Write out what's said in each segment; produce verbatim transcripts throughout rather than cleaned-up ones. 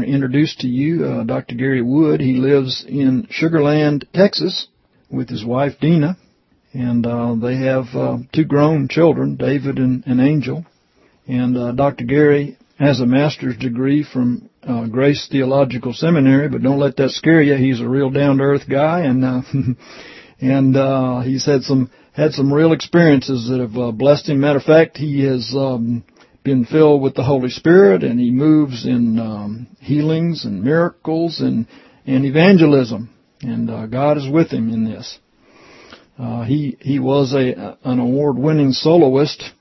introduce to you uh, Doctor Gary Wood. He lives in Sugar Land, Texas, with his wife, Dina, and uh, they have uh, two grown children, David and, and Angel. And uh, Doctor Gary has a master's degree from uh, Grace Theological Seminary, but don't let that scare you. He's a real down-to-earth guy, and uh, and uh, he's had some had some real experiences that have uh, blessed him. Matter of fact, he has um, been filled with the Holy Spirit, and he moves in um, healings and miracles and, and evangelism, and uh, God is with him in this. Uh, he he was a an award-winning soloist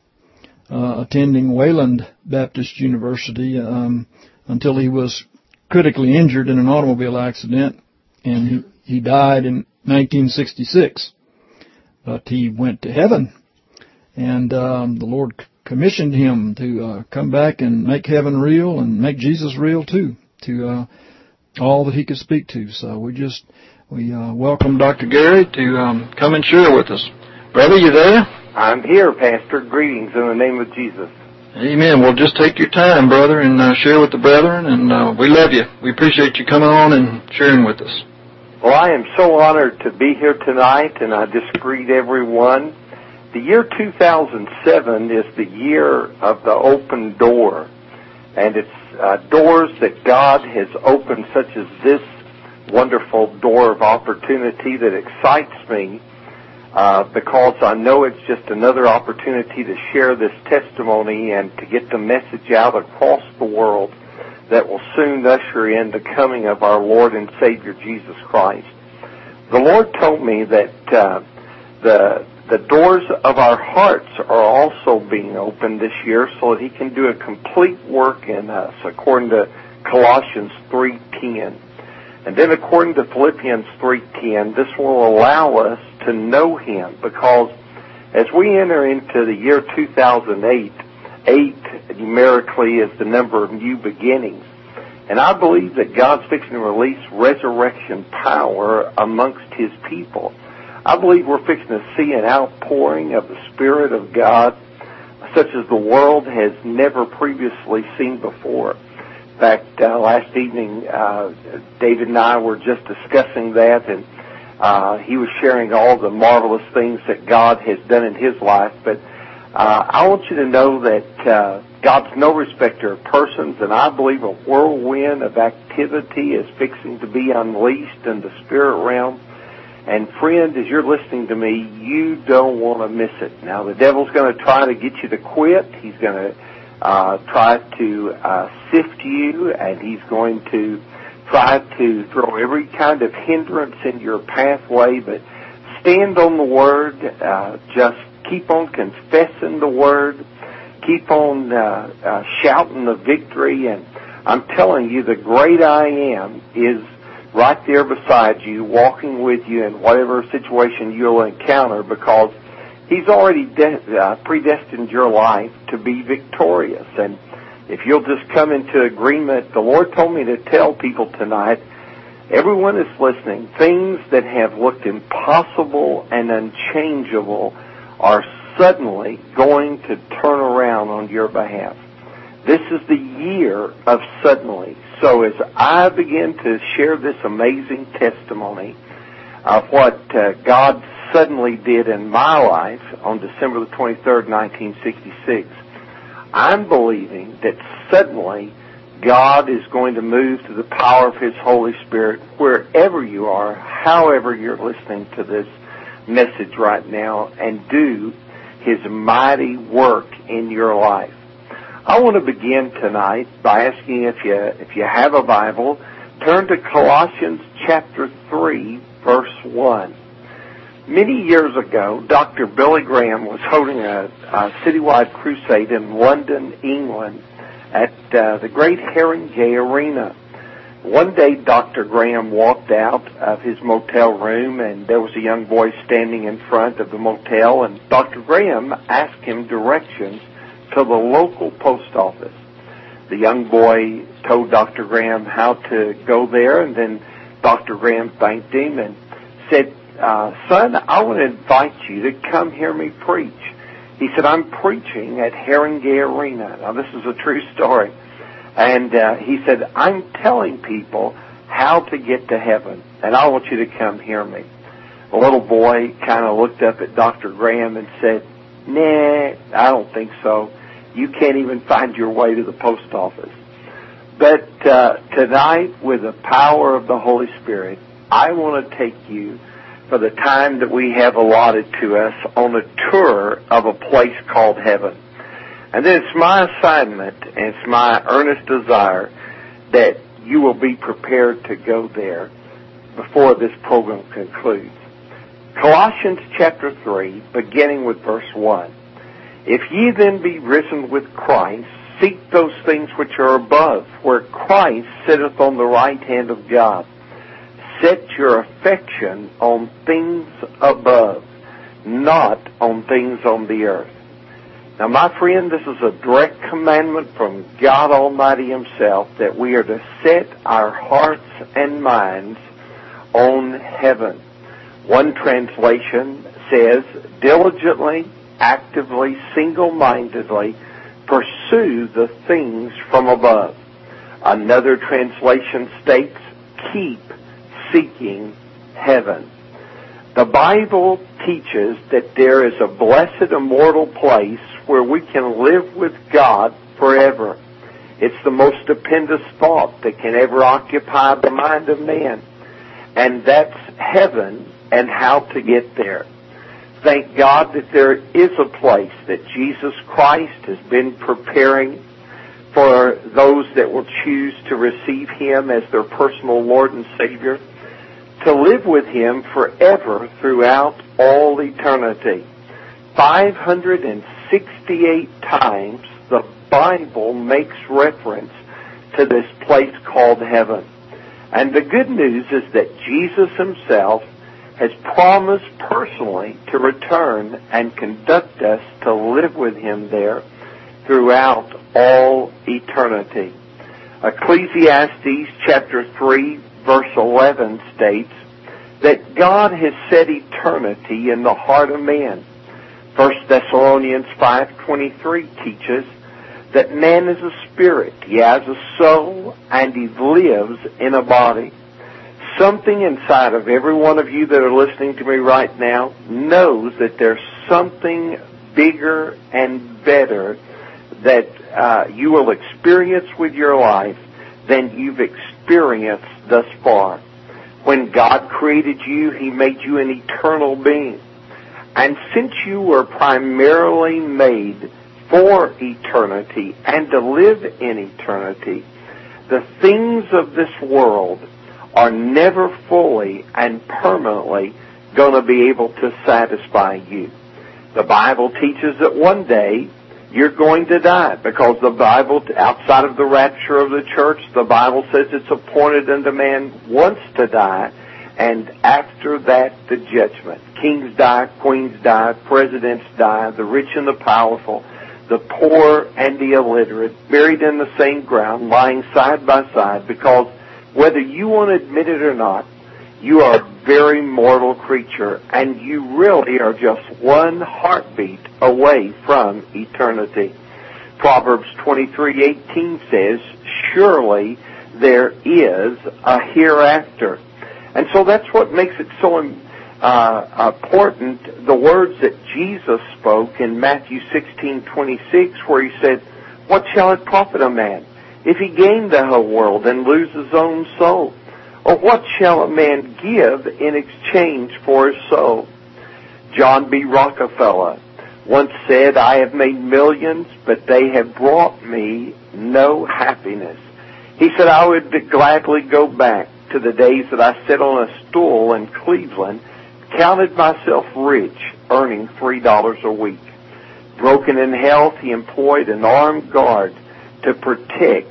uh, attending Wayland Baptist University um, until he was critically injured in an automobile accident, and he, he died in nineteen sixty-six. But he went to heaven, and um, the Lord commissioned him to uh, come back and make heaven real and make Jesus real too, to uh, all that he could speak to. So we just we uh, welcome Doctor Gary to um, come and share with us. Brother, you there? I'm here, Pastor. Greetings in the name of Jesus. Amen. Well, just take your time, brother, and uh, share with the brethren, and uh, we love you. We appreciate you coming on and sharing with us. Well, I am so honored to be here tonight, and I just greet everyone. The year two thousand seven is the year of the open door, and it's uh, doors that God has opened, such as this wonderful door of opportunity that excites me uh, because I know it's just another opportunity to share this testimony and to get the message out across the world that will soon usher in the coming of our Lord and Savior Jesus Christ. The Lord told me that uh, the the doors of our hearts are also being opened this year so that He can do a complete work in us, according to Colossians three ten. And then according to Philippians three ten, this will allow us to know Him, because as we enter into the year two thousand eight, eight numerically is the number of new beginnings. And I believe that God's fixing to release resurrection power amongst His people. I believe we're fixing to see an outpouring of the Spirit of God such as the world has never previously seen before. In fact, uh, last evening, uh, David and I were just discussing that, and uh, he was sharing all the marvelous things that God has done in his life. But uh, I want you to know that uh, God's no respecter of persons, and I believe a whirlwind of activity is fixing to be unleashed in the spirit realm. And friend, as you're listening to me, you don't want to miss it. Now, the devil's going to try to get you to quit. He's going to uh, try to uh, sift you, and he's going to try to throw every kind of hindrance in your pathway. But stand on the Word. Uh, just keep on confessing the Word. Keep on uh, uh, shouting the victory. And I'm telling you, the great I Am is right there beside you, walking with you in whatever situation you'll encounter, because He's already de- uh, predestined your life to be victorious. And if you'll just come into agreement, the Lord told me to tell people tonight, everyone is listening, things that have looked impossible and unchangeable are suddenly going to turn around on your behalf. This is the year of suddenly. So as I begin to share this amazing testimony of what uh, God suddenly did in my life on December the twenty-third, nineteen sixty-six, I'm believing that suddenly God is going to move through the power of His Holy Spirit wherever you are, however you're listening to this message right now, and do His mighty work in your life. I want to begin tonight by asking if you if you have a Bible, turn to Colossians chapter three, verse one. Many years ago, Doctor Billy Graham was holding a, a citywide crusade in London, England, at uh, the great Haringey Arena. One day, Doctor Graham walked out of his motel room, and there was a young boy standing in front of the motel, and Doctor Graham asked him directions to the local post office. The young boy told Doctor Graham how to go there, and then Doctor Graham thanked him and said, uh, son, I want to invite you to come hear me preach. He said, I'm preaching at Haringey Arena. Now, this is a true story. And uh, he said, I'm telling people how to get to heaven, and I want you to come hear me. The little boy kind of looked up at Doctor Graham and said, nah, I don't think so. You can't even find your way to the post office. But uh, tonight, with the power of the Holy Spirit, I want to take you for the time that we have allotted to us on a tour of a place called heaven. And then it's my assignment and it's my earnest desire that you will be prepared to go there before this program concludes. Colossians chapter three, beginning with verse one. If ye then be risen with Christ, seek those things which are above, where Christ sitteth on the right hand of God. Set your affection on things above, not on things on the earth. Now, my friend, this is a direct commandment from God Almighty Himself that we are to set our hearts and minds on heaven. One translation says, diligently, actively, single-mindedly, pursue the things from above. Another translation states, keep seeking heaven. The Bible teaches that there is a blessed immortal place where we can live with God forever. It's the most stupendous thought that can ever occupy the mind of man. And that's heaven and how to get there. Thank God that there is a place that Jesus Christ has been preparing for those that will choose to receive Him as their personal Lord and Savior, to live with Him forever throughout all eternity. five hundred sixty-eight times the Bible makes reference to this place called heaven. And the good news is that Jesus Himself has promised personally to return and conduct us to live with Him there throughout all eternity. Ecclesiastes chapter three verse eleven states that God has set eternity in the heart of man. First Thessalonians five twenty-three teaches that man is a spirit. He has a soul and he lives in a body. Something inside of every one of you that are listening to me right now knows that there's something bigger and better that uh, you will experience with your life than you've experienced thus far. When God created you, He made you an eternal being. And since you were primarily made for eternity and to live in eternity, the things of this world are never fully and permanently going to be able to satisfy you. The Bible teaches that one day you're going to die, because the Bible, outside of the rapture of the church, the Bible says it's appointed unto man once to die, and after that the judgment. Kings die, queens die, presidents die, the rich and the powerful, the poor and the illiterate, buried in the same ground, lying side by side, because whether you want to admit it or not, you are a very mortal creature, and you really are just one heartbeat away from eternity. Proverbs twenty-three eighteen says, surely there is a hereafter. And so that's what makes it so uh, important, the words that Jesus spoke in Matthew sixteen twenty-six, where He said, what shall it profit a man if he gain the whole world and lose his own soul? Or what shall a man give in exchange for his soul? John B. Rockefeller once said, I have made millions, but they have brought me no happiness. He said, I would gladly go back to the days that I sat on a stool in Cleveland, counted myself rich, earning three dollars a week. Broken in health, he employed an armed guard to protect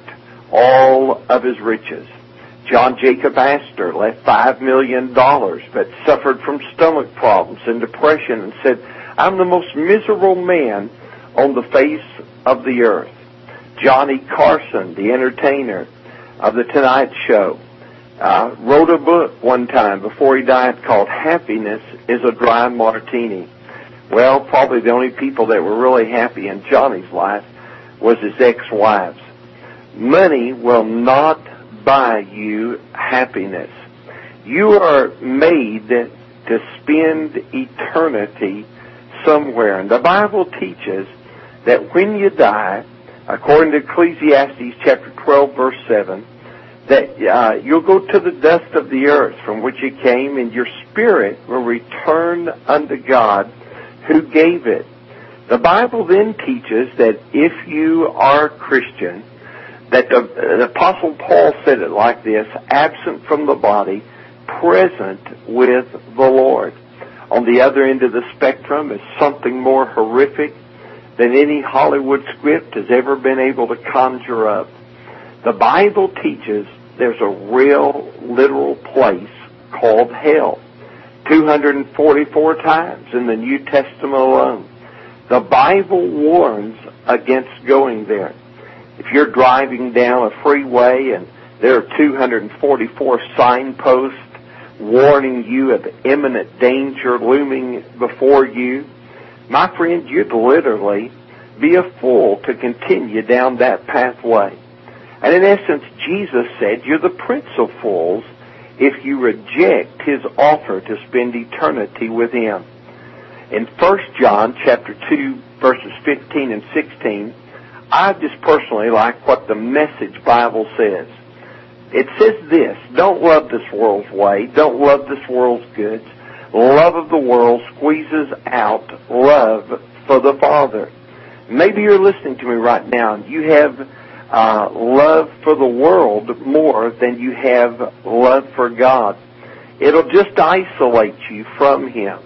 all of his riches. John Jacob Astor left five million dollars, but suffered from stomach problems and depression and said, I'm the most miserable man on the face of the earth. Johnny Carson, the entertainer of The Tonight Show, uh, wrote a book one time before he died called Happiness is a Dry Martini. Well, probably the only people that were really happy in Johnny's life was his ex-wives. Money will not buy you happiness. You are made to spend eternity somewhere. And the Bible teaches that when you die, according to Ecclesiastes chapter twelve, verse seven, that uh, you'll go to the dust of the earth from which you came, and your spirit will return unto God who gave it. The Bible then teaches that if you are Christian, that the, the Apostle Paul said it like this: absent from the body, present with the Lord. On the other end of the spectrum is something more horrific than any Hollywood script has ever been able to conjure up. The Bible teaches there's a real, literal place called hell. two hundred forty-four times in the New Testament alone. The Bible warns against going there. If you're driving down a freeway and there are two hundred forty-four signposts warning you of imminent danger looming before you, my friend, you'd literally be a fool to continue down that pathway. And in essence, Jesus said, you're the prince of fools if you reject his offer to spend eternity with him. In First John chapter two, verses fifteen and sixteen, I just personally like what the Message Bible says. It says this: don't love this world's way, don't love this world's goods. Love of the world squeezes out love for the Father. Maybe you're listening to me right now and you have uh, love for the world more than you have love for God. It'll just isolate you from him,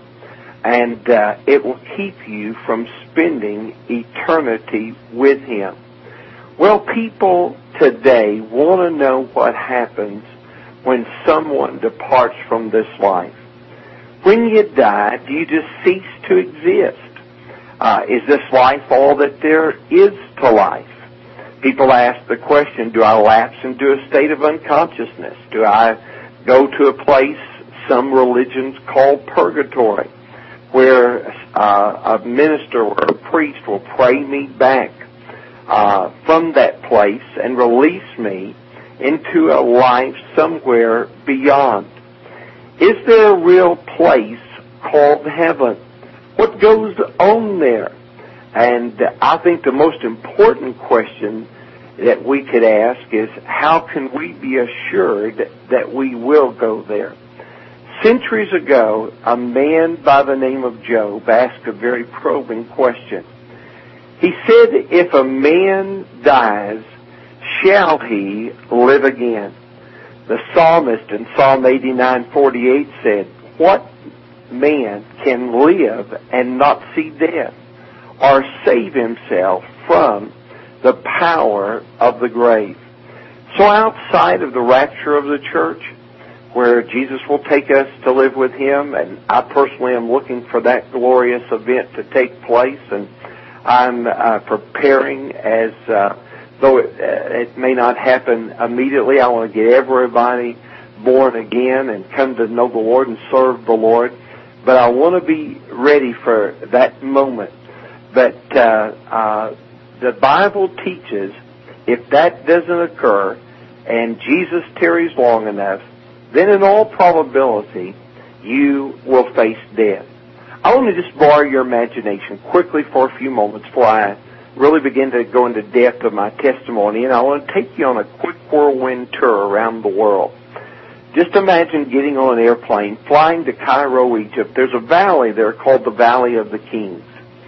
and uh, it will keep you from spending eternity with him. Well, people today want to know what happens when someone departs from this life. When you die, do you just cease to exist? Uh, is this life all that there is to life? People ask the question, do I lapse into a state of unconsciousness? Do I go to a place some religions call purgatory, where uh, a minister or a priest will pray me back uh, from that place and release me into a life somewhere beyond? Is there a real place called heaven? What goes on there? And I think the most important question that we could ask is, how can we be assured that we will go there? Centuries ago, a man by the name of Job asked a very probing question. He said, if a man dies, shall he live again? The psalmist in Psalm eighty-nine forty-eight said, what man can live and not see death, or save himself from the power of the grave? So outside of the rapture of the church, where Jesus will take us to live with him, and I personally am looking for that glorious event to take place, and I'm uh, preparing as, uh, though it, uh, it may not happen immediately, I want to get everybody born again and come to know the Lord and serve the Lord. But I want to be ready for that moment. But uh, uh, the Bible teaches if that doesn't occur and Jesus tarries long enough, then in all probability you will face death. I want to just borrow your imagination quickly for a few moments before I really begin to go into depth of my testimony, and I want to take you on a quick whirlwind tour around the world. Just imagine getting on an airplane, flying to Cairo, Egypt. There's a valley there called the Valley of the Kings.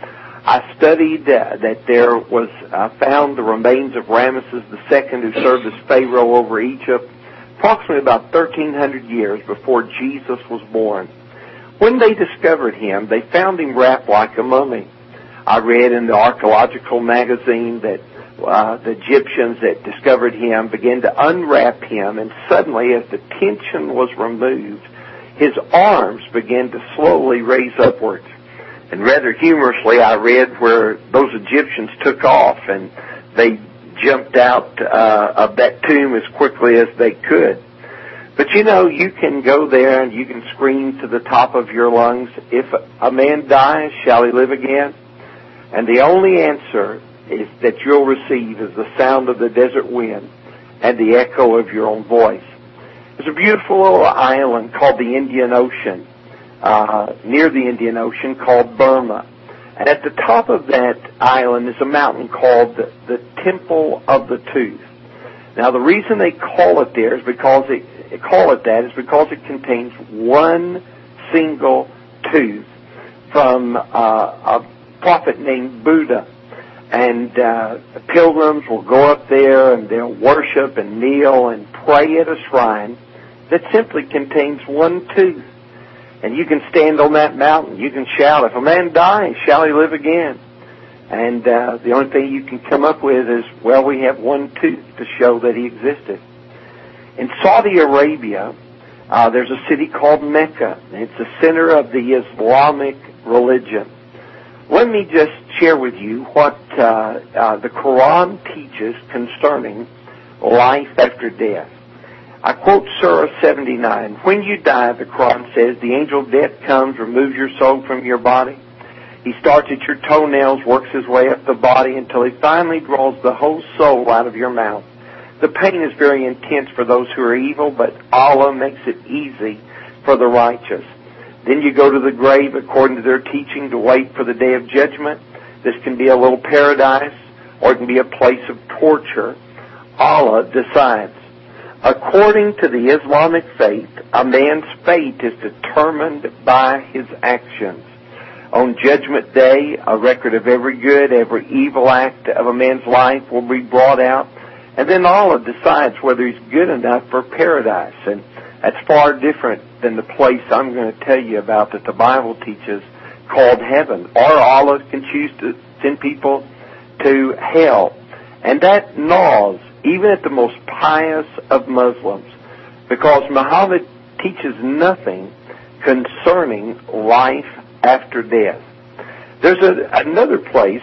I studied uh, that there was uh, found the remains of Ramesses the Second, who served as Pharaoh over Egypt, approximately about thirteen hundred years before Jesus was born. When they discovered him, they found him wrapped like a mummy. I read in the archaeological magazine that uh, the Egyptians that discovered him began to unwrap him, and suddenly, as the tension was removed, his arms began to slowly raise upwards. And rather humorously, I read where those Egyptians took off and they jumped out uh, of that tomb as quickly as they could. But you know, you can go there and you can scream to the top of your lungs, if a man dies, shall he live again? And the only answer is that you'll receive is the sound of the desert wind and the echo of your own voice. There's a beautiful little island called the Indian Ocean, uh, near the Indian Ocean, called Burma. And at the top of that island is a mountain called the, the Temple of the Tooth. Now, the reason they call it there is because it, it call it that is because it contains one single tooth from uh, a prophet named Buddha. And uh, pilgrims will go up there and they'll worship and kneel and pray at a shrine that simply contains one tooth. And you can stand on that mountain. You can shout, if a man dies, shall he live again? And uh, the only thing you can come up with is, well, we have one tooth to show that he existed. In Saudi Arabia, uh, there's a city called Mecca. It's the center of the Islamic religion. Let me just share with you what uh, uh, the Quran teaches concerning life after death. I quote Surah seventy-nine. When you die, the Quran says, the angel of death comes, removes your soul from your body. He starts at your toenails, works his way up the body until he finally draws the whole soul out of your mouth. The pain is very intense for those who are evil, but Allah makes it easy for the righteous. Then you go to the grave, according to their teaching, to wait for the day of judgment. This can be a little paradise, or it can be a place of torture. Allah decides. According to the Islamic faith, a man's fate is determined by his actions. On Judgment Day, a record of every good, every evil act of a man's life will be brought out, and then Allah decides whether he's good enough for paradise. And that's far different than the place I'm going to tell you about that the Bible teaches called heaven. Or Allah can choose to send people to hell. And that gnaws even at the most pious of Muslims, because Muhammad teaches nothing concerning life after death. There's a, another place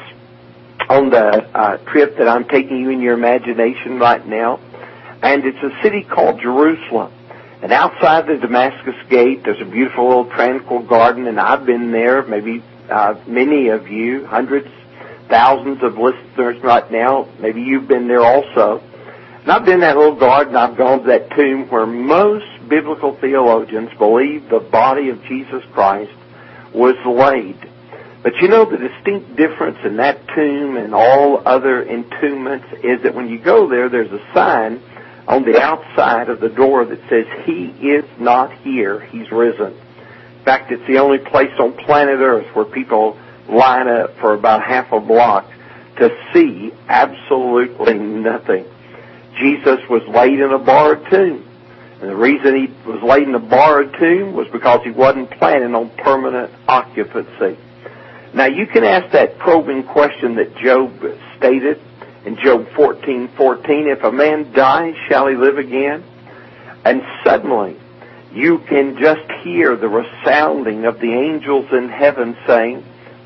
on the uh, trip that I'm taking you in your imagination right now, and it's a city called Jerusalem. And outside the Damascus Gate, there's a beautiful little tranquil garden, and I've been there, maybe uh, many of you, hundreds, thousands of listeners right now, maybe you've been there also. And I've been in that little garden, I've gone to that tomb where most biblical theologians believe the body of Jesus Christ was laid. But you know, the distinct difference in that tomb and all other entombments is that when you go there, there's a sign on the outside of the door that says, he is not here, he's risen. In fact, it's the only place on planet Earth where people line up for about half a block to see absolutely nothing. Jesus was laid in a borrowed tomb. And the reason he was laid in a borrowed tomb was because he wasn't planning on permanent occupancy. Now, you can ask that probing question that Job stated in Job fourteen fourteen, if a man dies, shall he live again? And suddenly, you can just hear the resounding of the angels in heaven saying,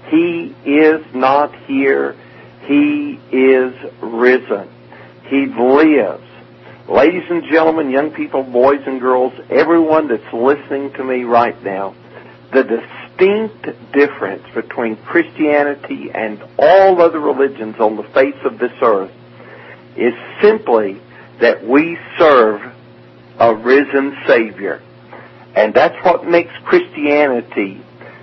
he is not here, he is risen. He lives. Ladies and gentlemen, young people, boys and girls, everyone that's listening to me right now, the distinct difference between Christianity and all other religions on the face of this earth is simply that we serve a risen Savior. And that's what makes Christianity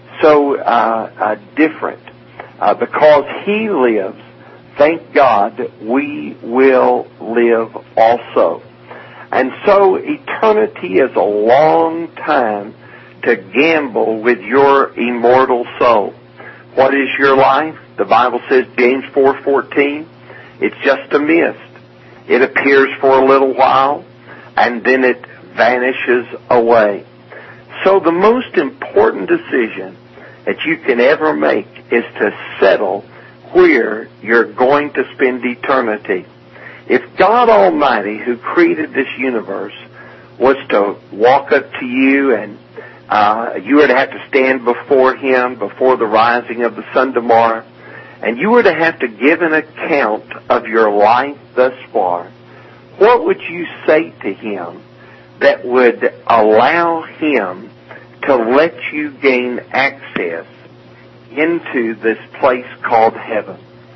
so uh, uh, different. Uh, because He lives, thank God, we will live also. And so eternity is a long time to gamble with your immortal soul. What is your life? The Bible says, James four fourteen, it's just a mist. It appears for a little while, and then it vanishes away. So the most important decision that you can ever make is to settle where you're going to spend eternity. If God Almighty, who created this universe, was to walk up to you and uh, you were to have to stand before Him before the rising of the sun tomorrow, and you were to have to give an account of your life thus far, what would you say to Him that would allow Him to let you gain access into this place called heaven?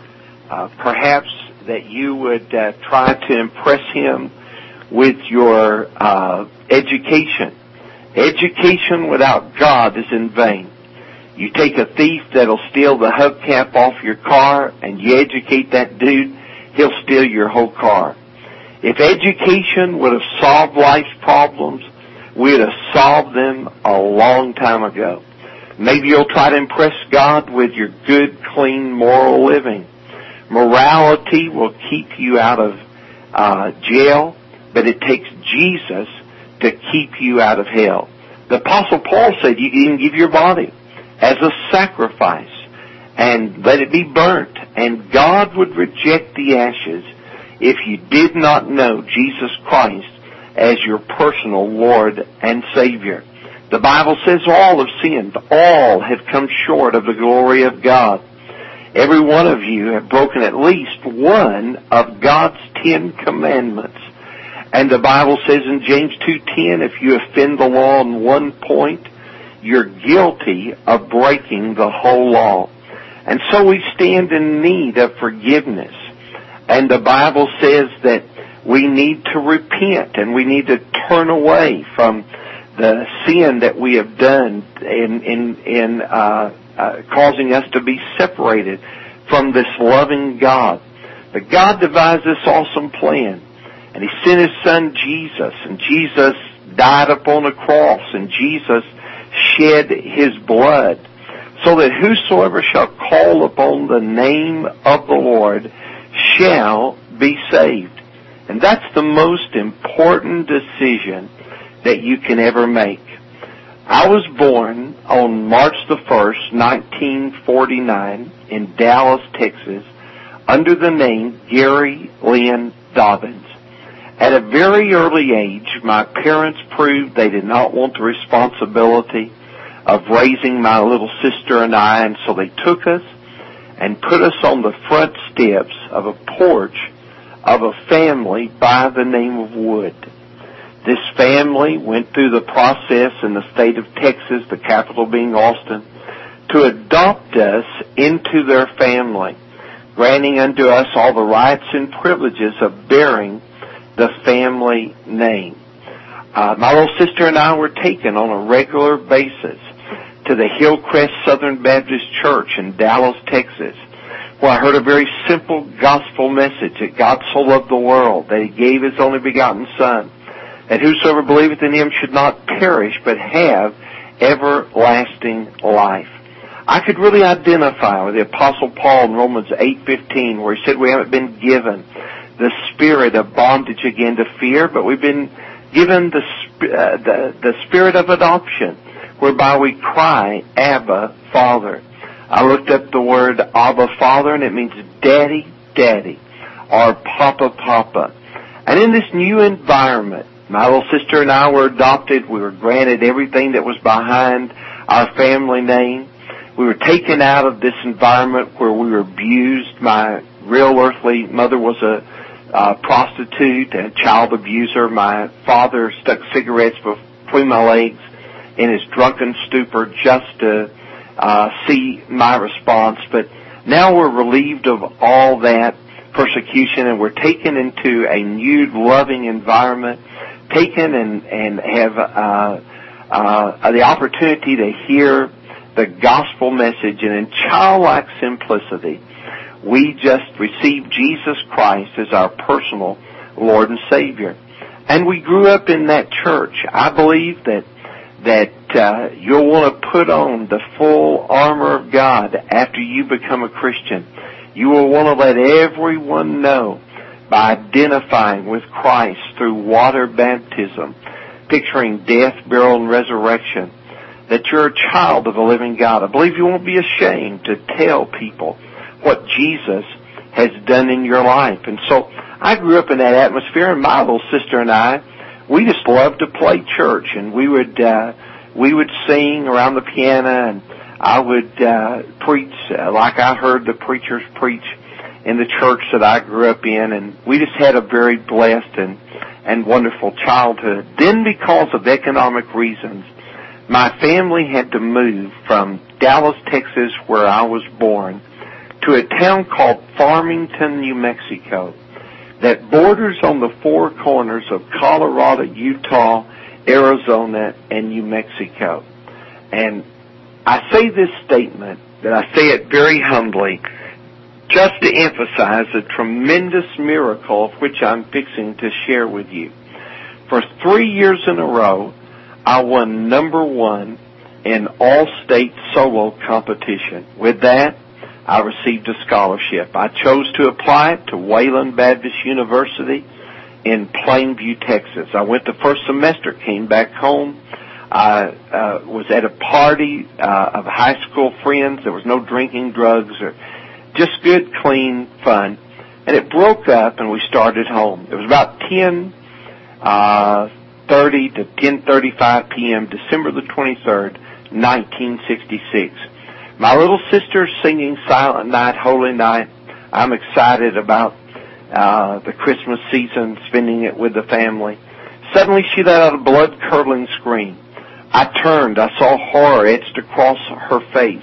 uh, perhaps that you would uh, try to impress him with your uh, education. Education without God is in vain. You take a thief that'll steal the hubcap off your car, and you educate that dude, he'll steal your whole car. If education would have solved life's problems, we'd have solved them a long time ago. Maybe you'll try to impress God with your good, clean, moral living. Morality will keep you out of uh, jail, but it takes Jesus to keep you out of hell. The Apostle Paul said you can even give your body as a sacrifice and let it be burnt, and God would reject the ashes if you did not know Jesus Christ as your personal Lord and Savior. The Bible says all have sinned, all have come short of the glory of God. Every one of you have broken at least one of God's Ten Commandments. And the Bible says in James two ten, if you offend the law on one point, you're guilty of breaking the whole law. And so we stand in need of forgiveness. And the Bible says that we need to repent and we need to turn away from the sin that we have done in in, in uh, uh, causing us to be separated from this loving God. But God devised this awesome plan, and He sent His Son Jesus, and Jesus died upon the cross, and Jesus shed His blood, so that whosoever shall call upon the name of the Lord shall be saved. And that's the most important decision that you can ever make. I was born on March the first, nineteen forty-nine, in Dallas, Texas, under the name Gary Lynn Dobbins. At a very early age, my parents proved they did not want the responsibility of raising my little sister and I, and so they took us and put us on the front steps of a porch of a family by the name of Wood. This family went through the process in the state of Texas, the capital being Austin, to adopt us into their family, granting unto us all the rights and privileges of bearing the family name. Uh, my little sister and I were taken on a regular basis to the Hillcrest Southern Baptist Church in Dallas, Texas, where I heard a very simple gospel message that God so loved the world that He gave His only begotten Son, that whosoever believeth in Him should not perish but have everlasting life. I could really identify with the Apostle Paul in Romans eight fifteen, where he said we haven't been given the spirit of bondage again to fear, but we've been given the uh, the, the spirit of adoption, whereby we cry, Abba, Father. I looked up the word Abba, Father, and it means Daddy, Daddy, or Papa, Papa. And in this new environment, my little sister and I were adopted. We were granted everything that was behind our family name. We were taken out of this environment where we were abused. My real earthly mother was a uh, prostitute and a child abuser. My father stuck cigarettes between my legs in his drunken stupor just to uh, see my response. But now we're relieved of all that persecution, and we're taken into a new loving environment, taken and, and have uh, uh, the opportunity to hear the gospel message, and in childlike simplicity, we just receive Jesus Christ as our personal Lord and Savior. And we grew up in that church. I believe that that uh, you'll want to put on the full armor of God after you become a Christian. You will want to let everyone know by identifying with Christ through water baptism, picturing death, burial, and resurrection, that you're a child of the living God. I believe you won't be ashamed to tell people what Jesus has done in your life. And so I grew up in that atmosphere, and my little sister and I, we just loved to play church, and we would uh, we would sing around the piano, and I would uh, preach uh, like I heard the preachers preach in the church that I grew up in, and we just had a very blessed and and wonderful childhood. Then, because of economic reasons, my family had to move from Dallas, Texas, where I was born, to a town called Farmington, New Mexico, that borders on the four corners of Colorado, Utah, Arizona, and New Mexico. And I say this statement, that I say it very humbly, just to emphasize the tremendous miracle of which I'm fixing to share with you. For three years in a row, I won number one in all-state solo competition. With that, I received a scholarship. I chose to apply it to Wayland Baptist University in Plainview, Texas. I went the first semester, came back home. I uh, was at a party uh, of high school friends. There was no drinking, drugs, or just good, clean fun. And it broke up, and we started home. It was about ten thirty to ten thirty-five p.m., December the twenty-third, nineteen sixty-six. My little sister's singing Silent Night, Holy Night. I'm excited about uh, the Christmas season, spending it with the family. Suddenly she let out a blood-curdling scream. I turned. I saw horror etched across her face.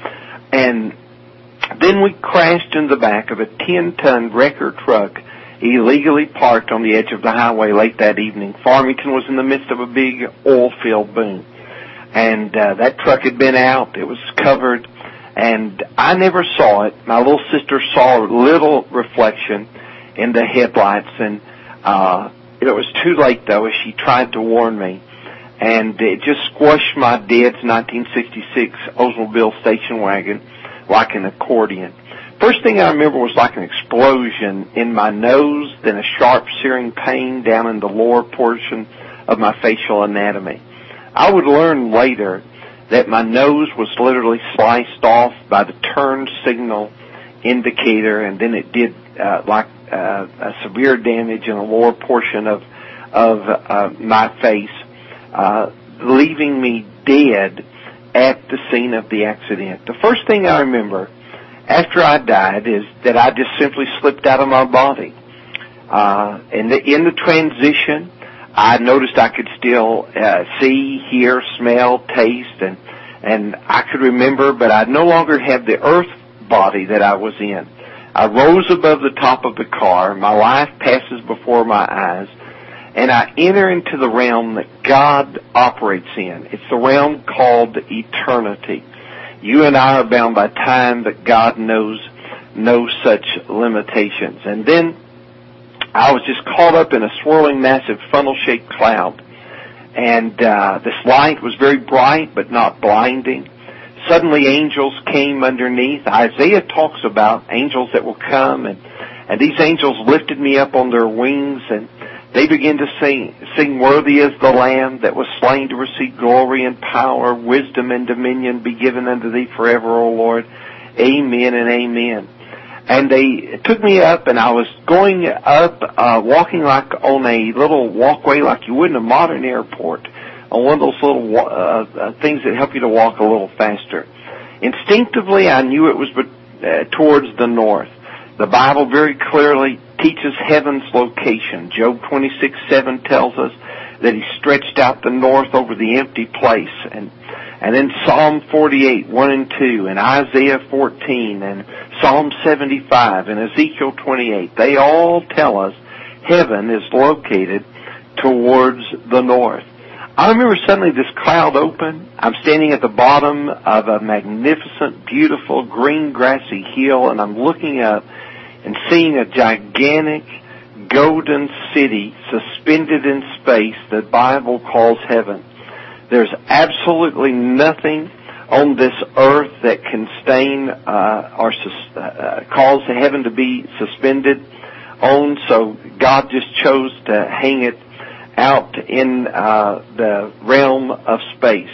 And then we crashed in the back of a ten-ton wrecker truck illegally parked on the edge of the highway late that evening. Farmington was in the midst of a big oil field boom. And uh, that truck had been out. It was covered. And I never saw it. My little sister saw a little reflection in the headlights. And uh, it was too late, though, as she tried to warn me. And it just squashed my dad's nineteen sixty-six Oldsmobile station wagon like an accordion. First thing I remember was like an explosion in my nose, then a sharp searing pain down in the lower portion of my facial anatomy. I would learn later that my nose was literally sliced off by the turn signal indicator, and then it did uh, like uh, a severe damage in the lower portion of of uh, my face, uh, leaving me dead at the scene of the accident. The first thing I remember after I died is that I just simply slipped out of my body. Uh, in the in the transition, I noticed I could still uh, see, hear, smell, taste, and and I could remember, but I no longer had the earth body that I was in. I rose above the top of the car. My life passes before my eyes, and I enter into the realm that God operates in. It's the realm called eternity. You and I are bound by time, but God knows no such limitations. And then I was just caught up in a swirling, massive, funnel-shaped cloud. And uh, this light was very bright, but not blinding. Suddenly angels came underneath. Isaiah talks about angels that will come, and, and these angels lifted me up on their wings, and they began to sing, sing, "Worthy is the Lamb that was slain to receive glory and power, wisdom and dominion be given unto thee forever, O Lord. Amen and amen." And they took me up, and I was going up, uh, walking like on a little walkway like you would in a modern airport, on one of those little uh, uh, things that help you to walk a little faster. Instinctively, I knew it was uh, towards the north. The Bible very clearly teaches heaven's location. Job twenty-six seven tells us that he stretched out the north over the empty place. And and then Psalm forty-eight, one and two, and Isaiah fourteen, and Psalm seventy-five, and Ezekiel twenty-eight, they all tell us heaven is located towards the north. I remember suddenly this cloud opened. I'm standing at the bottom of a magnificent, beautiful, green, grassy hill, and I'm looking up and seeing a gigantic golden city suspended in space that the Bible calls heaven. There's absolutely nothing on this earth that can stain uh, or sus- uh, cause heaven to be suspended on, so God just chose to hang it out in uh, the realm of space.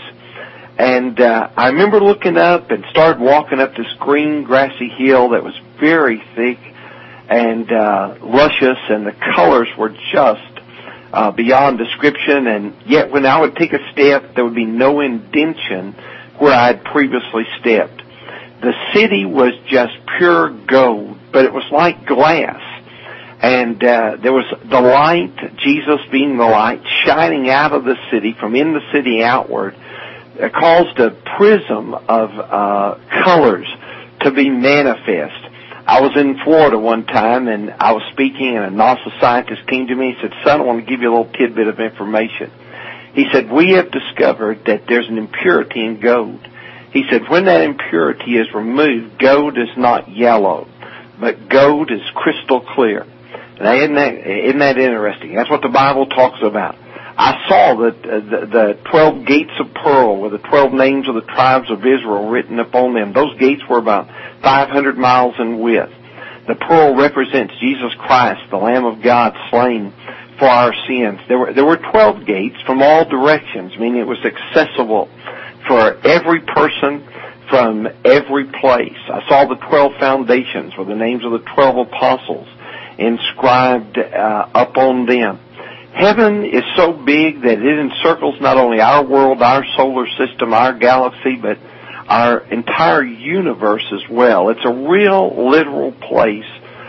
And uh, I remember looking up and started walking up this green, grassy hill that was very thick and uh, luscious, and the colors were just uh, beyond description. And yet when I would take a step, there would be no indention where I had previously stepped. The city was just pure gold, but it was like glass. And uh, there was the light, Jesus being the light, shining out of the city, from in the city outward. It caused a prism of uh, colors to be manifest. I was in Florida one time, and I was speaking, and a NASA scientist came to me and said, "Son, I want to give you a little tidbit of information." He said, "We have discovered that there's an impurity in gold." He said, "When that impurity is removed, gold is not yellow, but gold is crystal clear." Now, isn't that, isn't that interesting? That's what the Bible talks about. I saw that uh, the, the twelve gates of pearl with the twelve names of the tribes of Israel written upon them. Those gates were about five hundred miles in width. The pearl represents Jesus Christ, the Lamb of God, slain for our sins. There were, there were twelve gates from all directions, meaning it was accessible for every person from every place. I saw the twelve foundations with the names of the twelve apostles inscribed uh, up on them. Heaven is so big that it encircles not only our world, our solar system, our galaxy, but our entire universe as well. It's a real, literal place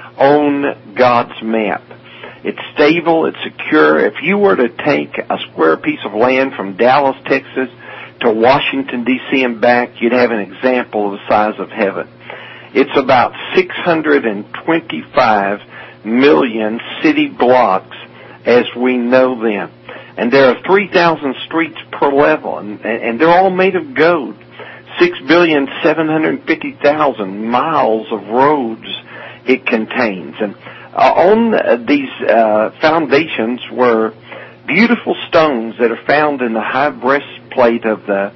on God's map. It's stable, it's secure. If you were to take a square piece of land from Dallas, Texas, to Washington, D C and back, you'd have an example of the size of heaven. It's about six hundred twenty-five million city blocks as we know them. And there are three thousand streets per level, and, and they're all made of gold. six billion seven hundred fifty thousand miles of roads it contains. And uh, on uh, these uh, foundations were beautiful stones that are found in the high breastplate of the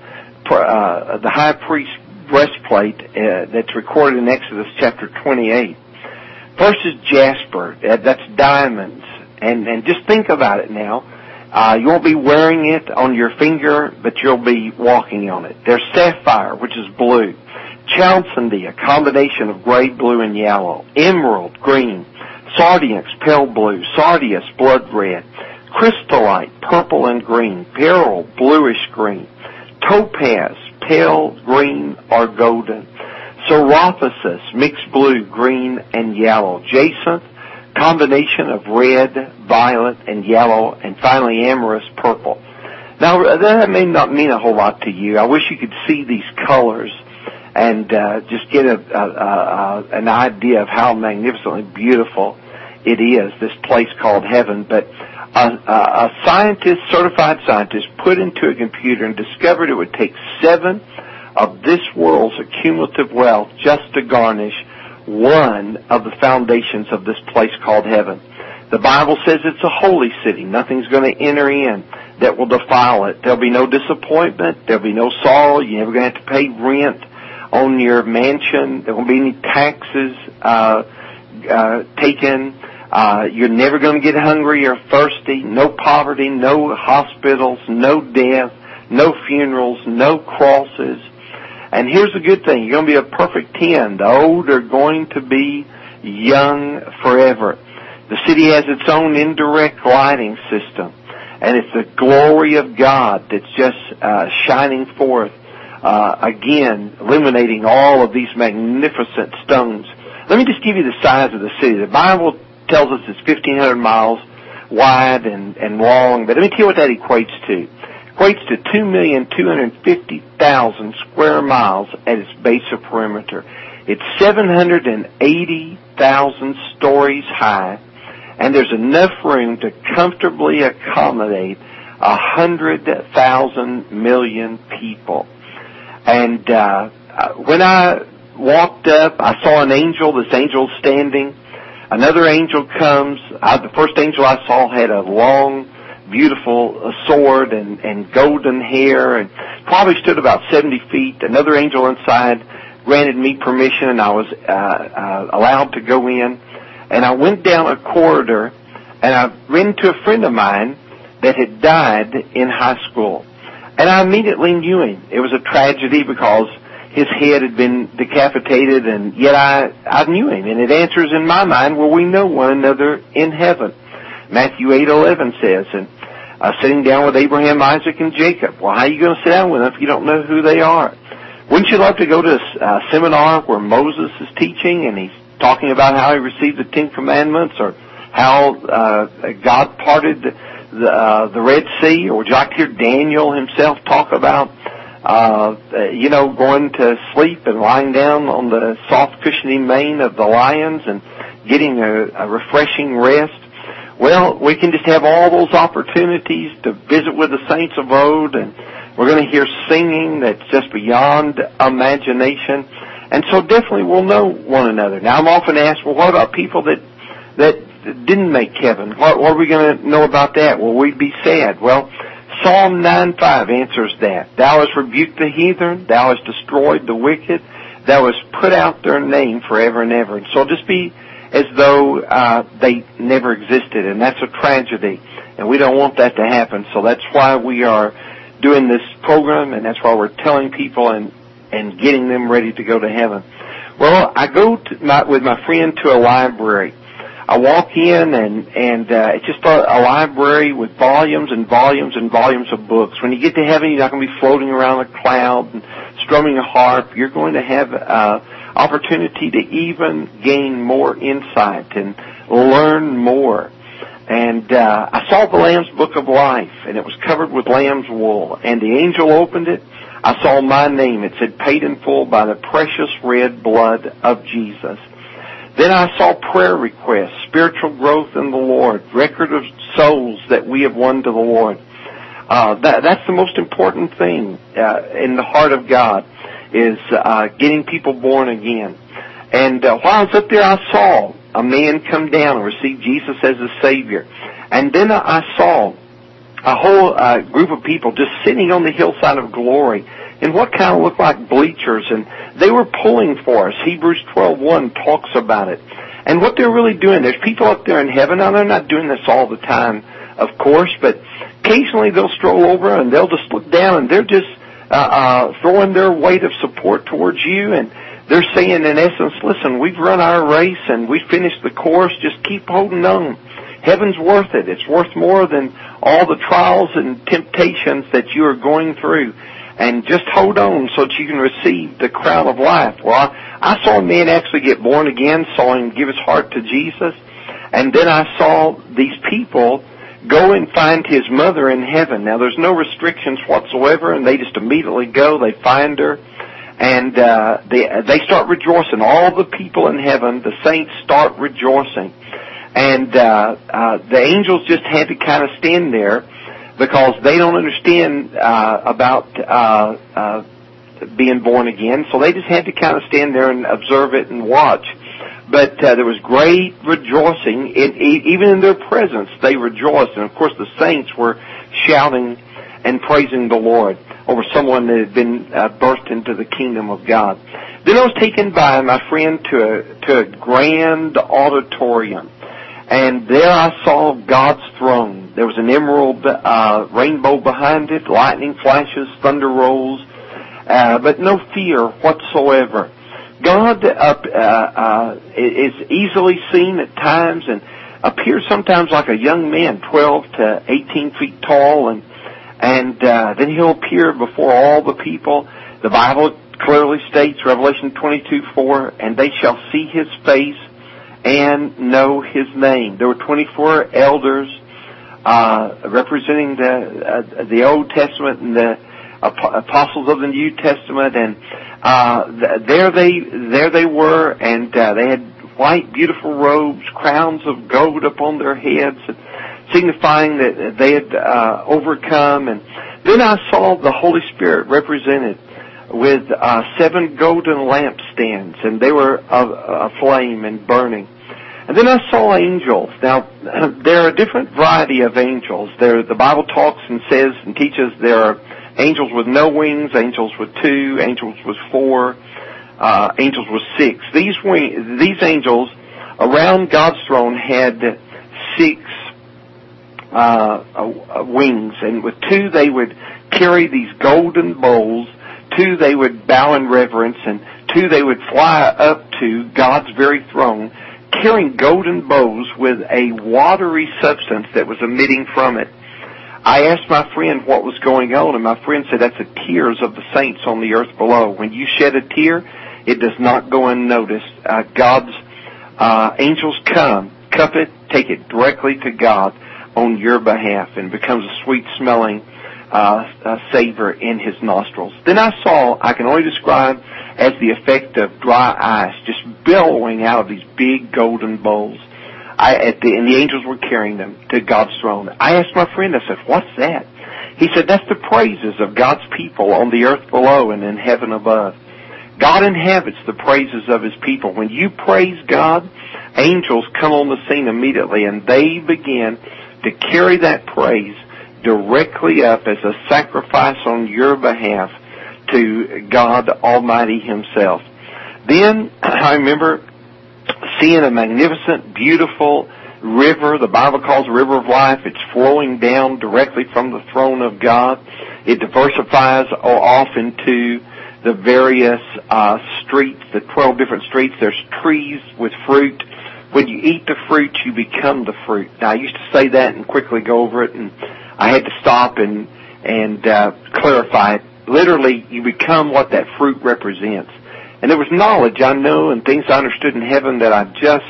uh, the high priest breastplate uh, that's recorded in Exodus chapter twenty-eight. First is jasper, uh, that's diamonds. And, and just think about it now. Uh, you won't be wearing it on your finger, but you'll be walking on it. There's sapphire, which is blue. Chalcedony, a combination of gray, blue, and yellow. Emerald, green. Sardonyx, pale blue. Sardius, blood red. Crystallite, purple and green. Beryl, bluish green. Topaz, pale green or golden. Cerophysus, mixed blue, green, and yellow. Jacinth, combination of red, violet, and yellow, and finally amorous purple. Now, that may not mean a whole lot to you. I wish you could see these colors and uh, just get a, a, a, an idea of how magnificently beautiful it is, this place called heaven. But a, a scientist, certified scientist, put into a computer and discovered it would take seven of this world's accumulative wealth just to garnish one of the foundations of this place called heaven. The Bible says it's a holy city. Nothing's going to enter in that will defile it. There'll be no disappointment. There'll be no sorrow. You're never going to have to pay rent on your mansion. There won't be any taxes uh, uh, taken. Uh, you're never going to get hungry or thirsty. No poverty, no hospitals, no death, no funerals, no crosses. And here's the good thing. You're going to be a perfect ten. The old are going to be young forever. The city has its own indirect lighting system. And it's the glory of God that's just uh, shining forth, uh, again, illuminating all of these magnificent stones. Let me just give you the size of the city. The Bible tells us it's fifteen hundred miles wide and, and long. But let me tell you what that equates to. Equates to two million two hundred fifty thousand square miles at its base of perimeter. It's seven hundred eighty thousand stories high, and there's enough room to comfortably accommodate one hundred thousand million people. And uh, when I walked up, I saw an angel. This angel standing. Another angel comes. I, the first angel I saw had a long, beautiful sword and, and golden hair, and probably stood about seventy feet. Another angel inside granted me permission, and I was uh, uh, allowed to go in. And I went down a corridor, and I ran into a friend of mine that had died in high school. And I immediately knew him. It was a tragedy because his head had been decapitated, and yet I, I knew him. And it answers in my mind, well, we know one another in heaven. Matthew eight eleven says, and uh, sitting down with Abraham, Isaac, and Jacob. Well, how are you going to sit down with them if you don't know who they are? Wouldn't you love to go to a uh, seminar where Moses is teaching and he's talking about how he received the Ten Commandments, or how uh, God parted the, uh, the Red Sea? Or would you like to hear Daniel himself talk about uh, you know, going to sleep and lying down on the soft cushiony mane of the lions and getting a, a refreshing rest. Well, we can just have all those opportunities to visit with the saints of old, and we're going to hear singing that's just beyond imagination. And so definitely we'll know one another. Now, I'm often asked, well, what about people that that didn't make heaven? What, what are we going to know about that? Will we be sad? Well, Psalm nine five answers that. Thou hast rebuked the heathen. Thou hast destroyed the wicked. Thou hast put out their name forever and ever. And so just be as though uh, they never existed, and that's a tragedy, and we don't want that to happen. So that's why we are doing this program, and that's why we're telling people and, and getting them ready to go to heaven. Well, I go to my, with my friend to a library. I walk in, and, and uh, it's just a, a library with volumes and volumes and volumes of books. When you get to heaven, you're not going to be floating around a cloud and strumming a harp. You're going to have uh, opportunity to even gain more insight and learn more. And uh, I saw the Lamb's Book of Life, and it was covered with lamb's wool. And the angel opened it. I saw my name. It said, paid in full by the precious red blood of Jesus. Then I saw prayer requests, spiritual growth in the Lord, record of souls that we have won to the Lord. Uh, that, that's the most important thing uh, in the heart of God, is uh, getting people born again. And uh, while I was up there, I saw a man come down and receive Jesus as a Savior. And then I saw a whole uh, group of people just sitting on the hillside of glory in what kind of looked like bleachers, and they were pulling for us. Hebrews twelve one talks about it. And what they're really doing, there's people up there in heaven. Now, they're not doing this all the time, of course, but occasionally they'll stroll over and they'll just look down, and they're just uh, uh, throwing their weight of support towards you, and they're saying, in essence, listen, we've run our race and we've finished the course. Just keep holding on. Heaven's worth it. It's worth more than all the trials and temptations that you are going through. And just hold on so that you can receive the crown of life. Well, I, I saw a man actually get born again, saw him give his heart to Jesus. And then I saw these people go and find his mother in heaven. Now, there's no restrictions whatsoever, and they just immediately go. They find her. And uh, they they start rejoicing. All the people in heaven, the saints, start rejoicing. And uh, uh, the angels just had to kind of stand there because they don't understand uh, about uh, uh, being born again. So they just had to kind of stand there and observe it and watch. But uh, there was great rejoicing. It, it, even in their presence, they rejoiced. And, of course, the saints were shouting and praising the Lord over someone that had been uh, birthed into the kingdom of God. Then I was taken by my friend to a, to a grand auditorium, and there I saw God's throne. There was an emerald uh, rainbow behind it, lightning flashes, thunder rolls, uh, but no fear whatsoever. God uh, uh, uh, is easily seen at times and appears sometimes like a young man, twelve to eighteen feet tall, and And uh, then he'll appear before all the people. The Bible clearly states, Revelation twenty-two four, and they shall see his face and know his name. There were twenty-four elders uh, representing the uh, the Old Testament and the apostles of the New Testament, and uh, there they there they were, and uh, they had white, beautiful robes, crowns of gold upon their heads, signifying that they had uh, overcome. And then I saw the Holy Spirit represented with uh, seven golden lampstands, and they were aflame and burning. And then I saw angels. Now, there are a different variety of angels. There, the Bible talks and says and teaches there are angels with no wings, angels with two, angels with four, uh, angels with six. These wing, these angels around God's throne had six Uh, uh, wings, and with two they would carry these golden bowls, two they would bow in reverence, and two they would fly up to God's very throne, carrying golden bowls with a watery substance that was emitting from it. I asked my friend what was going on, and my friend said that's the tears of the saints on the earth below. When you shed a tear, it does not go unnoticed. Uh, God's uh, angels come, cup it, take it directly to God on your behalf, and becomes a sweet-smelling uh, uh, savor in his nostrils. Then I saw, I can only describe as the effect of dry ice just billowing out of these big golden bowls. I, at the, and the angels were carrying them to God's throne. I asked my friend, I said, what's that? He said, that's the praises of God's people on the earth below and in heaven above. God inhabits the praises of his people. When you praise God, angels come on the scene immediately, and they begin to carry that praise directly up as a sacrifice on your behalf to God Almighty himself. Then I remember seeing a magnificent, beautiful river. The Bible calls the river of life. It's flowing down directly from the throne of God. It diversifies off into the various uh, streets, the twelve different streets. There's trees with fruit. When you eat the fruit, you become the fruit. Now, I used to say that and quickly go over it, and I had to stop and and uh, clarify it. Literally, you become what that fruit represents. And there was knowledge I know and things I understood in heaven that I just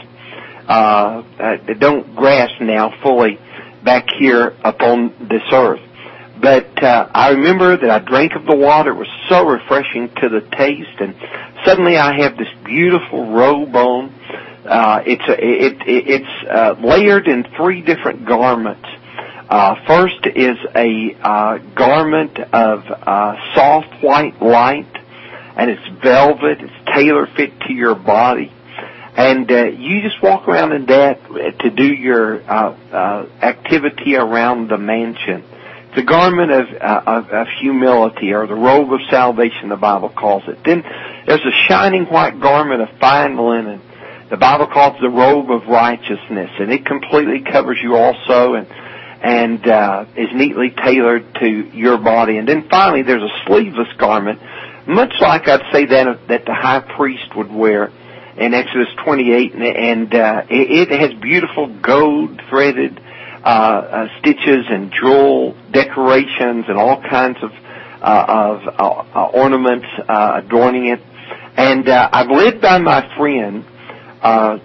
uh, I don't grasp now fully back here upon this earth. But uh, I remember that I drank of the water. It was so refreshing to the taste, and suddenly I have this beautiful robe on. Uh, it's a, it, it, it's uh, layered in three different garments. Uh, first is a uh, garment of uh, soft white light, and it's velvet. It's tailor-fit to your body. And uh, you just walk around in that to do your uh, uh, activity around the mansion. It's a garment of, uh, of, of humility, or the robe of salvation, the Bible calls it. Then there's a shining white garment of fine linen. The Bible calls it the robe of righteousness, and it completely covers you also, and and uh, is neatly tailored to your body. And then finally, there's a sleeveless garment, much like I'd say that that the high priest would wear in Exodus twenty-eight, and, and uh, it, it has beautiful gold-threaded uh, uh, stitches and jewel decorations and all kinds of uh, of uh, ornaments uh, adorning it. And uh, I'm led by my friend uh,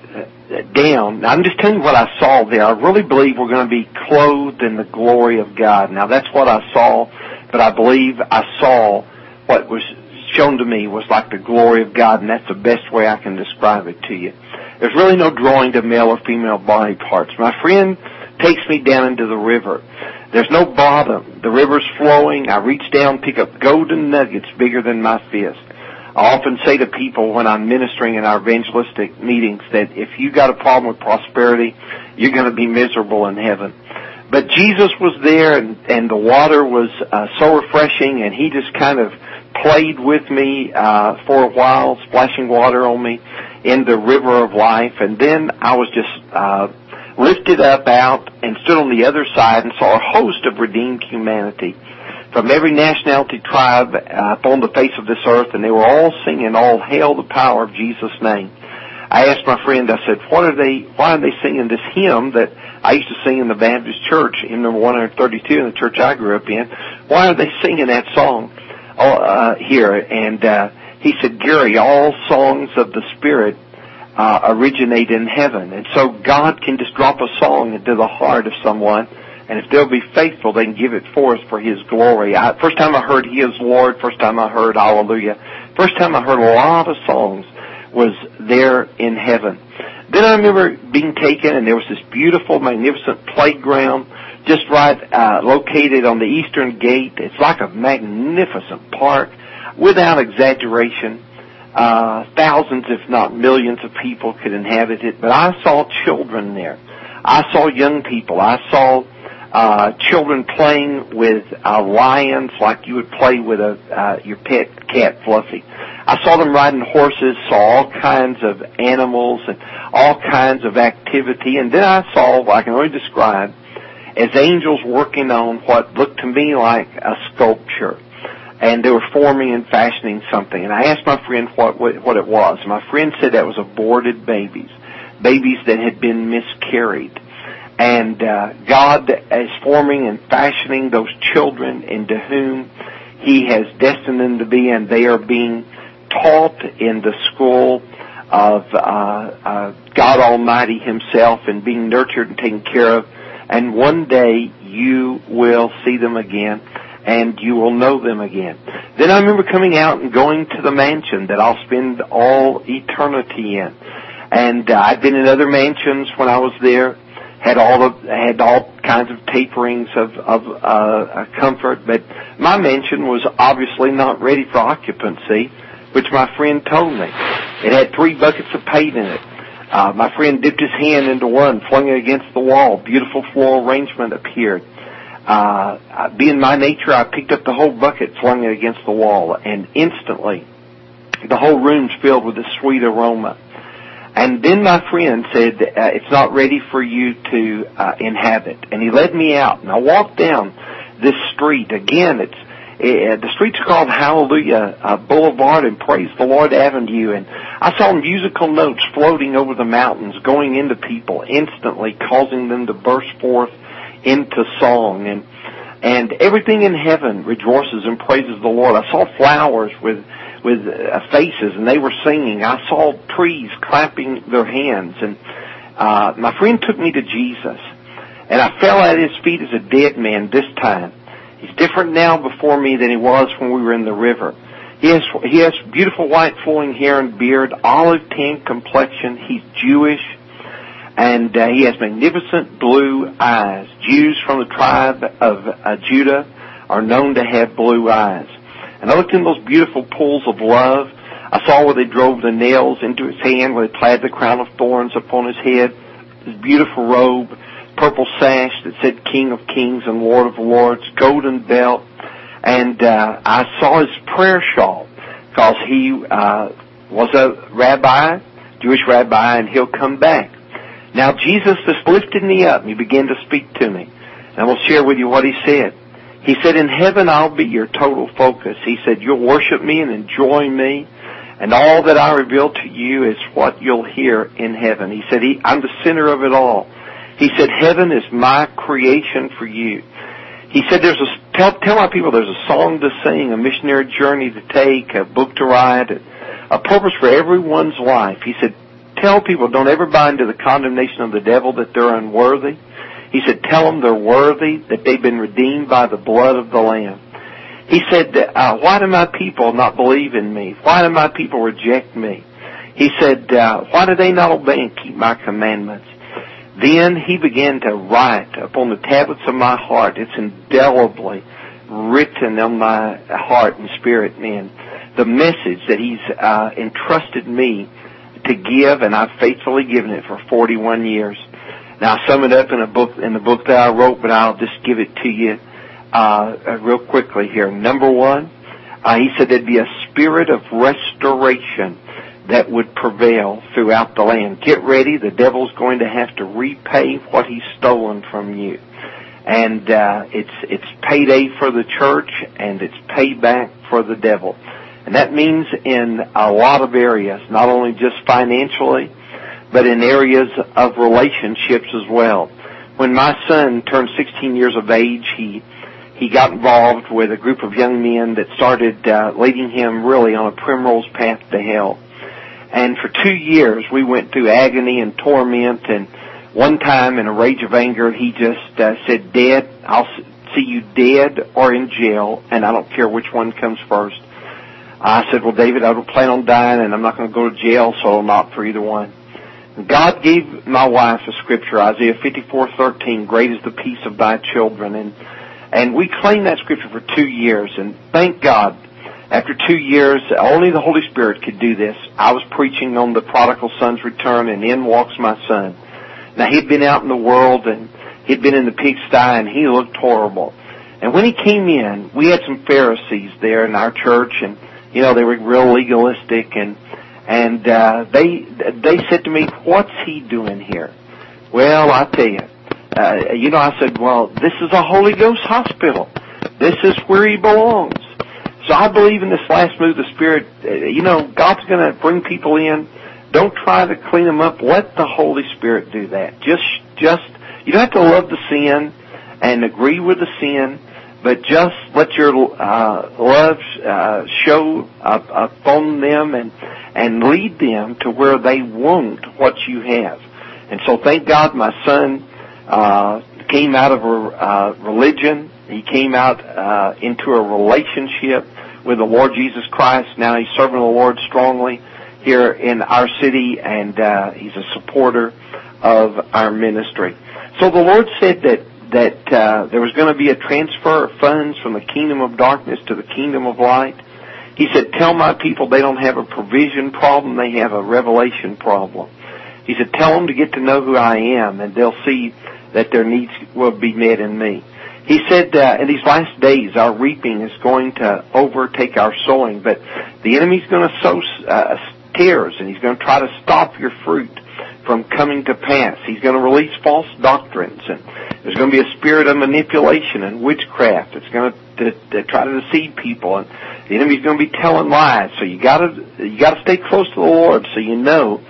down. Now, I'm just telling you what I saw there. I really believe we're going to be clothed in the glory of God. Now, that's what I saw, but I believe I saw what was shown to me was like the glory of God, and that's the best way I can describe it to you. There's really no drawing to male or female body parts. My friend takes me down into the river. There's no bottom. The river's flowing. I reach down, pick up golden nuggets bigger than my fist. I often say to people when I'm ministering in our evangelistic meetings that if you got a problem with prosperity, you're going to be miserable in heaven. But Jesus was there, and, and the water was uh, so refreshing, and he just kind of played with me uh, for a while, splashing water on me in the river of life. And then I was just uh, lifted up out and stood on the other side and saw a host of redeemed humanity from every nationality, tribe uh, upon the face of this earth, and they were all singing, "All hail the power of Jesus' name." I asked my friend, I said, what are they, why are they singing this hymn that I used to sing in the Baptist church, hymn number one thirty-two in the church I grew up in? Why are they singing that song uh, here? And uh, he said, Gary, all songs of the Spirit uh, originate in heaven. And so God can just drop a song into the heart of someone, and if they'll be faithful, they can give it forth for His glory. I, first time I heard He is Lord, first time I heard Hallelujah, first time I heard a lot of songs was there in heaven. Then I remember being taken, and there was this beautiful, magnificent playground just right uh, located on the eastern gate. It's like a magnificent park, without exaggeration. Uh, thousands, if not millions of people could inhabit it. But I saw children there. I saw young people. I saw uh, children playing with uh, lions like you would play with a uh, your pet cat, Fluffy. I saw them riding horses, saw all kinds of animals and all kinds of activity. And then I saw what I can only describe as angels working on what looked to me like a sculpture. And they were forming and fashioning something. And I asked my friend what what it was. My friend said that was aborted babies, babies that had been miscarried. And uh, God is forming and fashioning those children into whom He has destined them to be, and they are being taught in the school of uh, uh, God Almighty Himself, and being nurtured and taken care of. And one day you will see them again, and you will know them again. Then I remember coming out and going to the mansion that I'll spend all eternity in. And uh, I'd been in other mansions when I was there, had all of, had all kinds of taperings of, of uh, comfort, but my mansion was obviously not ready for occupancy, which my friend told me. It had three buckets of paint in it. Uh, my friend dipped his hand into one, flung it against the wall. Beautiful floral arrangement appeared. Uh, being my nature, I picked up the whole bucket, flung it against the wall, and instantly the whole room's filled with a sweet aroma. And then my friend said, uh, it's not ready for you to uh, inhabit. And he led me out, and I walked down this street. Again, it's uh, the street's called Hallelujah uh, Boulevard and Praise the Lord Avenue. And I saw musical notes floating over the mountains, going into people, instantly causing them to burst forth into song. And and everything in heaven rejoices and praises the Lord. I saw flowers with with uh, faces, and they were singing. I saw trees clapping their hands, and uh, my friend took me to Jesus, and I fell at his feet as a dead man this time. He's different now before me than he was when we were in the river. He has, he has beautiful white flowing hair and beard, olive tan complexion. He's Jewish, and uh, he has magnificent blue eyes. Jews from the tribe of uh, Judah are known to have blue eyes. And I looked in those beautiful pools of love. I saw where they drove the nails into his hand, where they plaid the crown of thorns upon his head, his beautiful robe, purple sash that said King of Kings and Lord of Lords, golden belt. And uh, I saw his prayer shawl, because he uh, was a rabbi, Jewish rabbi, and he'll come back. Now, Jesus just lifted me up, and he began to speak to me. And I will share with you what he said. He said, in heaven I'll be your total focus. He said, you'll worship me and enjoy me, and all that I reveal to you is what you'll hear in heaven. He said, he, I'm the center of it all. He said, heaven is my creation for you. He said, there's a, tell, tell my people there's a song to sing, a missionary journey to take, a book to write, a, a purpose for everyone's life. He said, tell people don't ever buy into the condemnation of the devil, that they're unworthy. He said, tell them they're worthy, that they've been redeemed by the blood of the Lamb. He said, uh, why do my people not believe in me? Why do my people reject me? He said, uh, why do they not obey and keep my commandments? Then he began to write upon the tablets of my heart. It's indelibly written on my heart and spirit, man, the message that he's uh, entrusted me to give, and I've faithfully given it for forty-one years. Now, I sum it up in a book, in the book that I wrote, but I'll just give it to you uh, real quickly here. Number one, uh, he said there'd be a spirit of restoration that would prevail throughout the land. Get ready, the devil's going to have to repay what he's stolen from you. And uh, it's it's payday for the church, and it's payback for the devil. And that means in a lot of areas, not only just financially, but in areas of relationships as well. When my son turned sixteen years of age, he he got involved with a group of young men that started uh, leading him really on a primrose path to hell. And for two years, we went through agony and torment. And one time, in a rage of anger, he just uh, said, Dad, I'll see you dead or in jail, and I don't care which one comes first. I said, well, David, I don't plan on dying, and I'm not going to go to jail, so I'll not for either one. God gave my wife a scripture, Isaiah fifty-four thirteen, great is the peace of thy children. And and we claimed that scripture for two years. And thank God, after two years, only the Holy Spirit could do this. I was preaching on the prodigal son's return, and in walks my son. Now, he'd been out in the world, and he'd been in the pigsty, and he looked horrible. And when he came in, we had some Pharisees there in our church, and, you know, they were real legalistic, and And uh, they they said to me, what's he doing here? Well, I tell you, uh, you know, I said, well, this is a Holy Ghost hospital. This is where he belongs. So I believe in this last move of the Spirit. Uh, you know, God's going to bring people in. Don't try to clean them up. Let the Holy Spirit do that. Just, just you don't have to love the sin and agree with the sin, but just let your uh, love uh, show up, upon them and and lead them to where they want what you have. And so thank God my son uh, came out of a uh, religion He came out uh, into a relationship with the Lord Jesus Christ. Now he's serving the Lord strongly here in our city, and uh, he's a supporter of our ministry. So the Lord said that that uh, there was going to be a transfer of funds from the kingdom of darkness to the kingdom of light. He said, tell my people they don't have a provision problem, they have a revelation problem. He said, tell them to get to know who I am, and they'll see that their needs will be met in me. He said, uh, in these last days, our reaping is going to overtake our sowing, but the enemy's going to sow uh, tares, and he's going to try to stop your fruit from coming to pass. He's going to release false doctrines, and there's going to be a spirit of manipulation and witchcraft. It's going to, to, to try to deceive people, and the enemy's going to be telling lies. So you got to you got to stay close to the Lord, so you know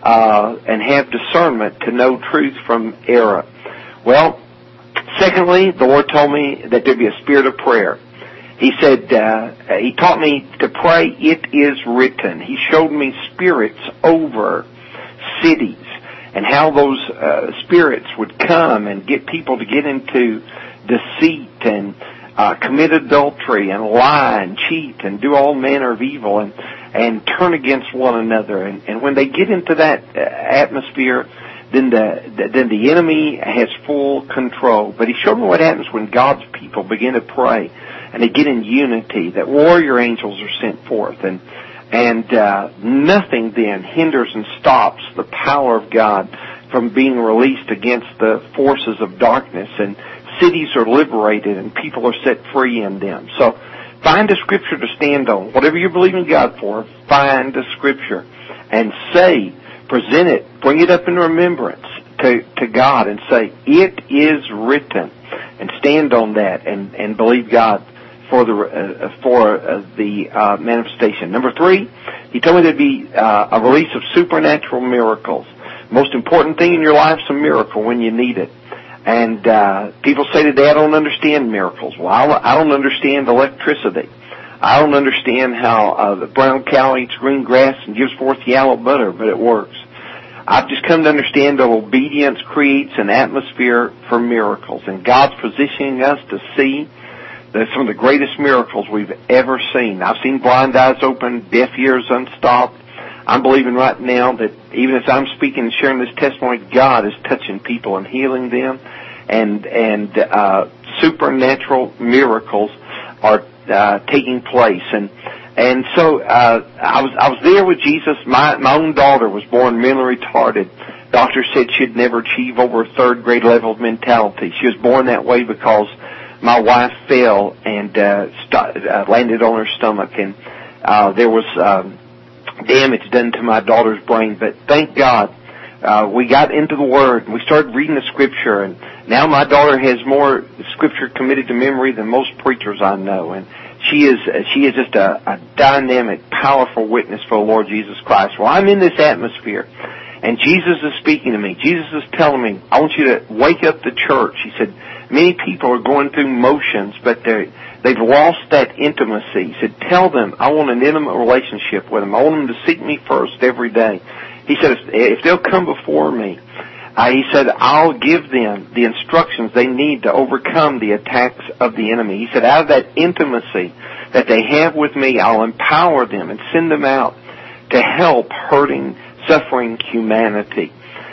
uh, and have discernment to know truth from error. Well, secondly, the Lord told me that there'd be a spirit of prayer. He said, uh, he taught me to pray, it is written. He showed me spirits over cities and how those uh, spirits would come and get people to get into deceit and uh, commit adultery and lie and cheat and do all manner of evil and, and turn against one another. And, and when they get into that uh, atmosphere, then the, then the enemy has full control. But he showed me what happens when God's people begin to pray and they get in unity, that warrior angels are sent forth, and and uh, nothing then hinders and stops the power of God from being released against the forces of darkness, and cities are liberated and people are set free in them. So find a scripture to stand on. Whatever you believe in God for, find a scripture and say, present it, bring it up in remembrance to, to God and say, it is written, and stand on that and, and believe God for the uh, for uh, the uh, manifestation. Number three, he told me there'd be uh, a release of supernatural miracles. Most important thing in your life is a miracle when you need it. And uh, people say today, I don't understand miracles. Well, I don't understand electricity. I don't understand how uh, the brown cow eats green grass and gives forth yellow butter, but it works. I've just come to understand that obedience creates an atmosphere for miracles, and God's positioning us to see that some of the greatest miracles we've ever seen. I've seen blind eyes open, deaf ears unstopped. I'm believing right now that even as I'm speaking and sharing this testimony, God is touching people and healing them, and and uh, supernatural miracles are uh, taking place. And and so uh, I was I was there with Jesus. My my own daughter was born mentally retarded. Doctors said she'd never achieve over a third grade level of mentality. She was born that way because my wife fell and uh, st- uh, landed on her stomach, and uh, there was um, damage done to my daughter's brain. But thank God, uh, we got into the Word, and we started reading the Scripture, and now my daughter has more Scripture committed to memory than most preachers I know, and she is she is just a, a dynamic, powerful witness for the Lord Jesus Christ. Well, I'm in this atmosphere, and Jesus is speaking to me. Jesus is telling me, I want you to wake up the church. He said, many people are going through motions, but they're, they've lost that intimacy. He said, tell them I want an intimate relationship with them. I want them to seek me first every day. He said, if, if they'll come before me, uh, he said, I'll give them the instructions they need to overcome the attacks of the enemy. He said, out of that intimacy that they have with me, I'll empower them and send them out to help hurting, suffering humanity.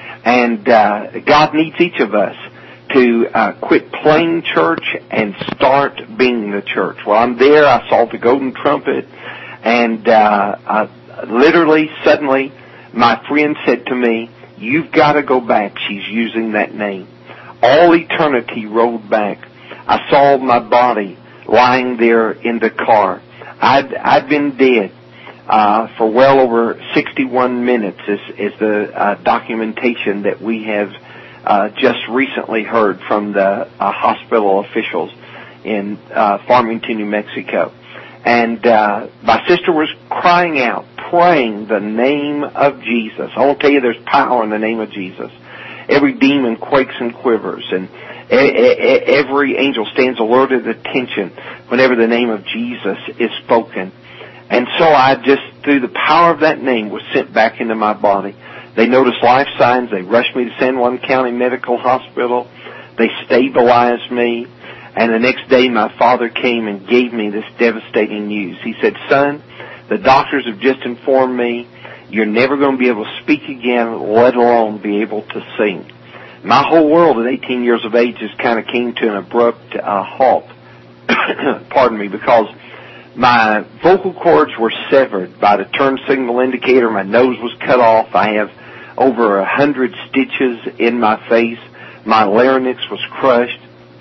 And uh, God needs each of us to uh, quit playing church and start being the church. Well, I'm there. I saw the golden trumpet, and uh, I, literally, suddenly, my friend said to me, you've got to go back. She's using that name. All eternity rolled back. I saw my body lying there in the car. I'd, I'd been dead uh, for well over sixty-one minutes is, is the uh, documentation that we have Uh, just recently heard from the uh, hospital officials in uh, Farmington, New Mexico. And uh, my sister was crying out, praying the name of Jesus. I want to tell you there's power in the name of Jesus. Every demon quakes and quivers, and a- a- every angel stands alert at attention whenever the name of Jesus is spoken. And so I just, through the power of that name, was sent back into my body. They noticed life signs. They rushed me to San Juan County Medical Hospital. They stabilized me. And the next day my father came and gave me this devastating news. He said, son, the doctors have just informed me you're never going to be able to speak again, let alone be able to sing. My whole world at eighteen years of age just kind of came to an abrupt uh, halt. Pardon me, because my vocal cords were severed by the turn signal indicator. My nose was cut off. I have over a hundred stitches in my face. My larynx was crushed.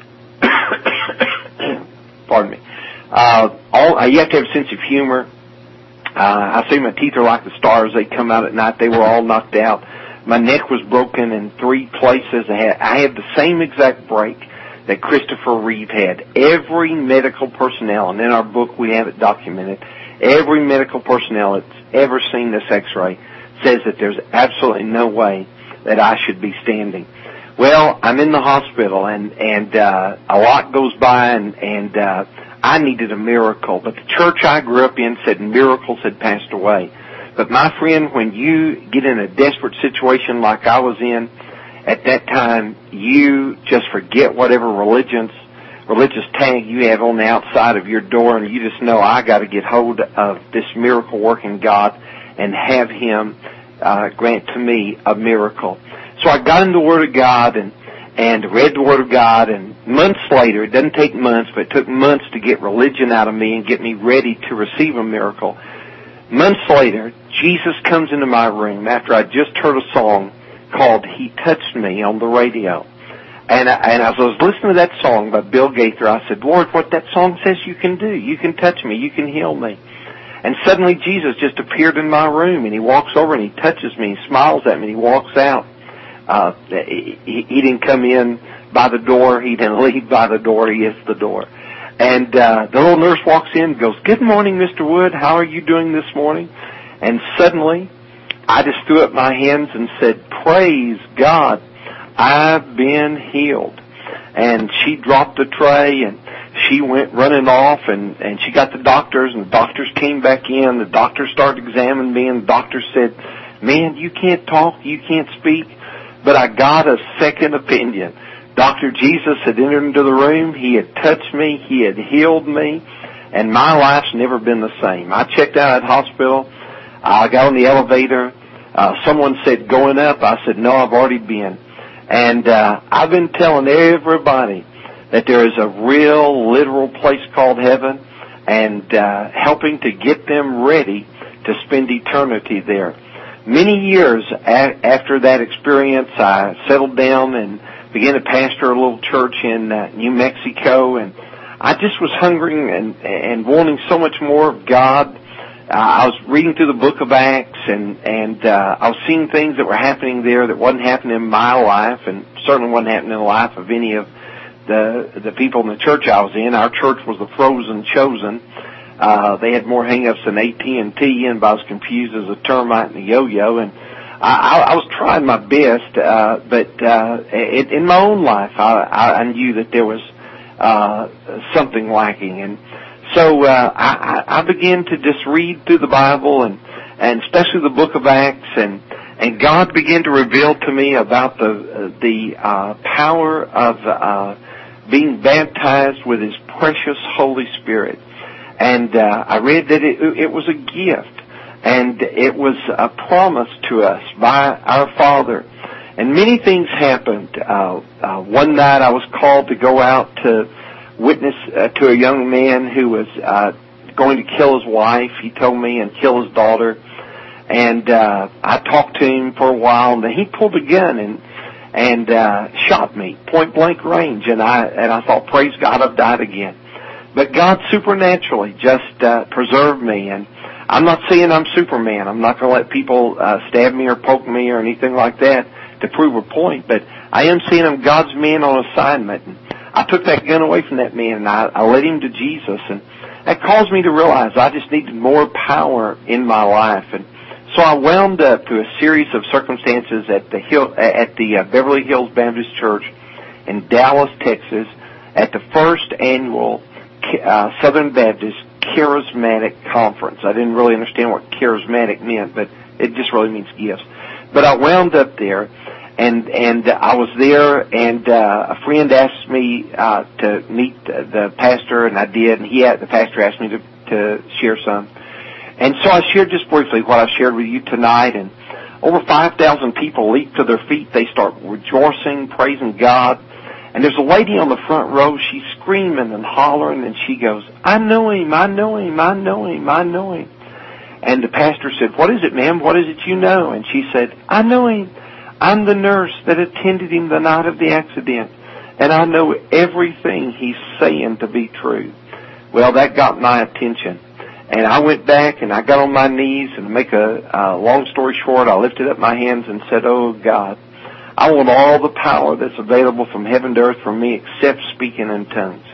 Pardon me. Uh, all, you have to have a sense of humor. Uh, I say my teeth are like the stars. They come out at night. They were all knocked out. My neck was broken in three places. I had, I had the same exact break that Christopher Reeve had. Every medical personnel, and in our book we have it documented, every medical personnel that's ever seen this x-ray says that there's absolutely no way that I should be standing. Well, I'm in the hospital, and, and uh, a lot goes by, and, and uh, I needed a miracle. But the church I grew up in said miracles had passed away. But my friend, when you get in a desperate situation like I was in, at that time, you just forget whatever religious, religious tag you have on the outside of your door, and you just know, I got to get hold of this miracle-working God and have Him uh, grant to me a miracle. So I got into the Word of God and, and read the Word of God, and months later, it doesn't take months, but it took months to get religion out of me and get me ready to receive a miracle. Months later, Jesus comes into my room after I just heard a song called He Touched Me on the radio. And, I, and as I was listening to that song by Bill Gaither, I said, Lord, what that song says you can do. You can touch me. You can heal me. And suddenly Jesus just appeared in my room, and He walks over and He touches me, He smiles at me, and He walks out. Uh, he, he didn't come in by the door. He didn't leave by the door. He is the door. And uh, the little nurse walks in and goes, good morning, Mister Wood. How are you doing this morning? And suddenly, I just threw up my hands and said, praise God, I've been healed. And she dropped the tray, and she went running off, and, and she got the doctors, and the doctors came back in. The doctors started examining me, and the doctor said, man, you can't talk, you can't speak, but I got a second opinion. Doctor Jesus had entered into the room. He had touched me. He had healed me. And my life's never been the same. I checked out of that hospital. I got on the elevator. Uh, someone said, going up. I said, no, I've already been. And uh, I've been telling everybody that there is a real, literal place called heaven, and uh, helping to get them ready to spend eternity there. Many years a- after that experience, I settled down and began to pastor a little church in uh, New Mexico, and I just was hungering and, and wanting so much more of God. Uh, I was reading through the book of Acts, and, and uh, I was seeing things that were happening there that wasn't happening in my life, and certainly wasn't happening in the life of any of the the people in the church I was in. Our church was the Frozen Chosen. Uh, they had more hang-ups than A T and T, and I was confused as a termite and a yo-yo, and I, I was trying my best, uh, but uh, it, in my own life, I, I knew that there was uh, something lacking, and so uh, I, I began to just read through the Bible, and, and especially the Book of Acts, and and God began to reveal to me about the the uh, power of uh, being baptized with His precious Holy Spirit, and uh, I read that it, it was a gift. And it was a promise to us by our Father. And many things happened. Uh, uh, one night I was called to go out to witness uh, to a young man who was uh, going to kill his wife, he told me, and kill his daughter. And uh, I talked to him for a while, and then he pulled a gun and and uh, shot me, point blank range. And I and I thought, praise God, I've died again. But God supernaturally just uh, preserved me. And I'm not saying I'm Superman. I'm not going to let people uh, stab me or poke me or anything like that to prove a point. But I am saying I'm God's man on assignment. And I took that gun away from that man, and I, I led him to Jesus. And that caused me to realize I just needed more power in my life. And so I wound up through a series of circumstances at the Hill, at the uh, Beverly Hills Baptist Church in Dallas, Texas, at the first annual uh, Southern Baptist Charismatic Conference. I didn't really understand what charismatic meant, but it just really means gifts. But I wound up there, And and I was there, and uh, a friend asked me uh, to meet the pastor, and I did. And he had, the pastor asked me to, to share some. And so I shared just briefly what I shared with you tonight. And over five thousand people leap to their feet. They start rejoicing, praising God. And there's a lady on the front row. She's screaming and hollering, and she goes, "I know him, I know him, I know him, I know him." And the pastor said, "What is it, ma'am? What is it you know?" And she said, "I know him. I'm the nurse that attended him the night of the accident, and I know everything he's saying to be true." Well, that got my attention. And I went back and I got on my knees, and to make a, a long story short, I lifted up my hands and said, "Oh, God, I want all the power that's available from heaven to earth for me except speaking in tongues."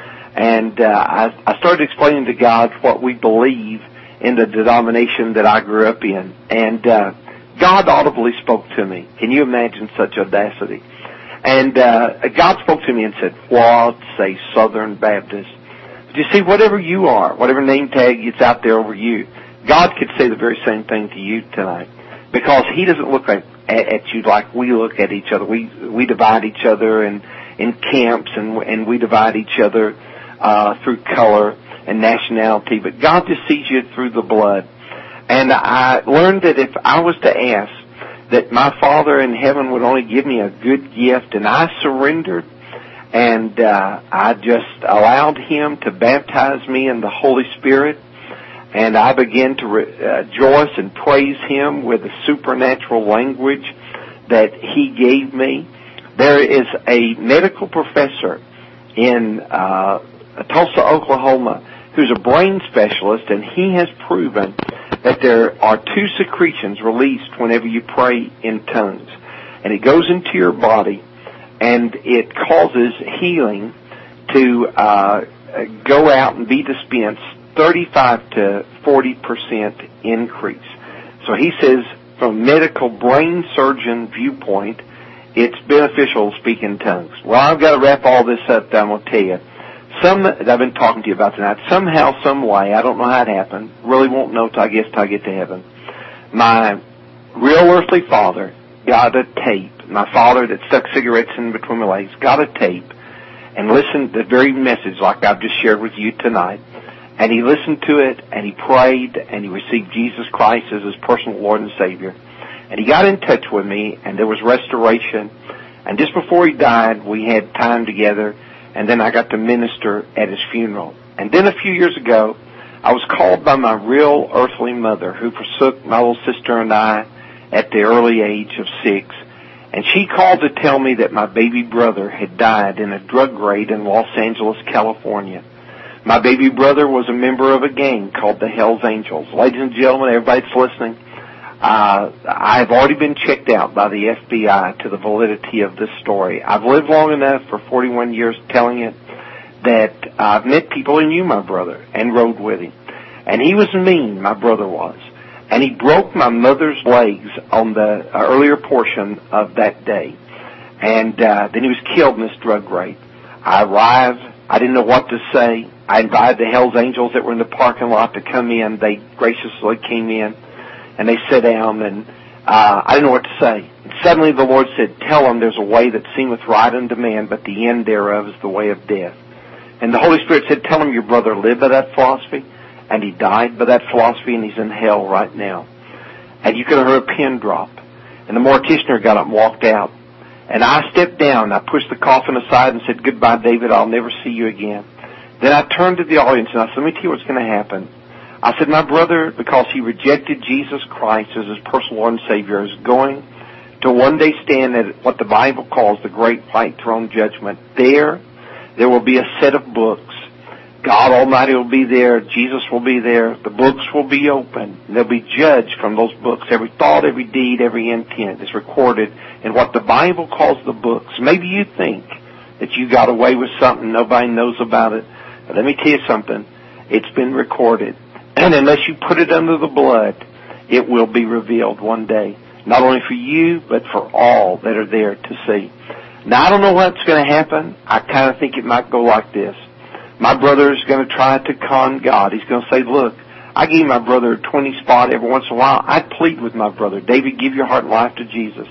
And uh, I, I started explaining to God what we believe in the denomination that I grew up in. And uh, God audibly spoke to me. Can you imagine such audacity? And uh, God spoke to me and said, "What say Southern Baptist?" But you see, whatever you are, whatever name tag it's out there over you, God could say the very same thing to you tonight, because He doesn't look at, at you like we look at each other. We we divide each other in in camps, and and we divide each other uh, through color and nationality. But God just sees you through the blood. And I learned that if I was to ask that my Father in heaven would only give me a good gift, and I surrendered, and uh, I just allowed Him to baptize me in the Holy Spirit, and I began to rejoice and praise Him with the supernatural language that He gave me. There is a medical professor in uh, Tulsa, Oklahoma, who's a brain specialist, and he has proven that there are two secretions released whenever you pray in tongues. And it goes into your body, and it causes healing to uh, go out and be dispensed, thirty-five to forty percent increase. So he says, from a medical brain surgeon viewpoint, it's beneficial to speak in tongues. Well, I've got to wrap all this up that I'm going to tell you. Some that I've been talking to you about tonight, somehow, some way, I don't know how it happened, really won't know till I guess till I get to heaven. My real earthly father got a tape. My father that stuck cigarettes in between my legs got a tape and listened to the very message like I've just shared with you tonight. And he listened to it, and he prayed, and he received Jesus Christ as his personal Lord and Savior. And he got in touch with me, and there was restoration. And just before he died, we had time together. And then I got to minister at his funeral. And then a few years ago, I was called by my real earthly mother, who forsook my little sister and I at the early age of six. And she called to tell me that my baby brother had died in a drug raid in Los Angeles, California. My baby brother was a member of a gang called the Hells Angels. Ladies and gentlemen, everybody that's listening, Uh, I've already been checked out by the F B I to the validity of this story. I've lived long enough for forty-one years telling it that I've met people, and you, my brother, and rode with him. And he was mean, my brother was. And he broke my mother's legs on the uh, earlier portion of that day. And uh, then he was killed in this drug raid. I arrived. I didn't know what to say. I invited the Hells Angels that were in the parking lot to come in. They graciously came in. And they sat down, and uh, I didn't know what to say. And suddenly the Lord said, "Tell them there's a way that seemeth right unto man, but the end thereof is the way of death." And the Holy Spirit said, "Tell them your brother lived by that philosophy, and he died by that philosophy, and he's in hell right now." And you could have heard a pin drop. And the morticianer got up and walked out. And I stepped down. I pushed the coffin aside and said, "Goodbye, David. I'll never see you again." Then I turned to the audience, and I said, "Let me tell you what's going to happen." I said, "My brother, because he rejected Jesus Christ as his personal Lord and Savior, is going to one day stand at what the Bible calls the Great White Throne Judgment. There, there will be a set of books. God Almighty will be there. Jesus will be there. The books will be open. And they'll be judged from those books. Every thought, every deed, every intent is recorded in what the Bible calls the books. Maybe you think that you got away with something, nobody knows about it. But let me tell you something. It's been recorded. And unless you put it under the blood, it will be revealed one day. Not only for you, but for all that are there to see." Now, I don't know what's going to happen. I kind of think it might go like this. My brother is going to try to con God. He's going to say, "Look, I gave my brother a twenty spot every once in a while. I'd plead with my brother, 'David, give your heart and life to Jesus.'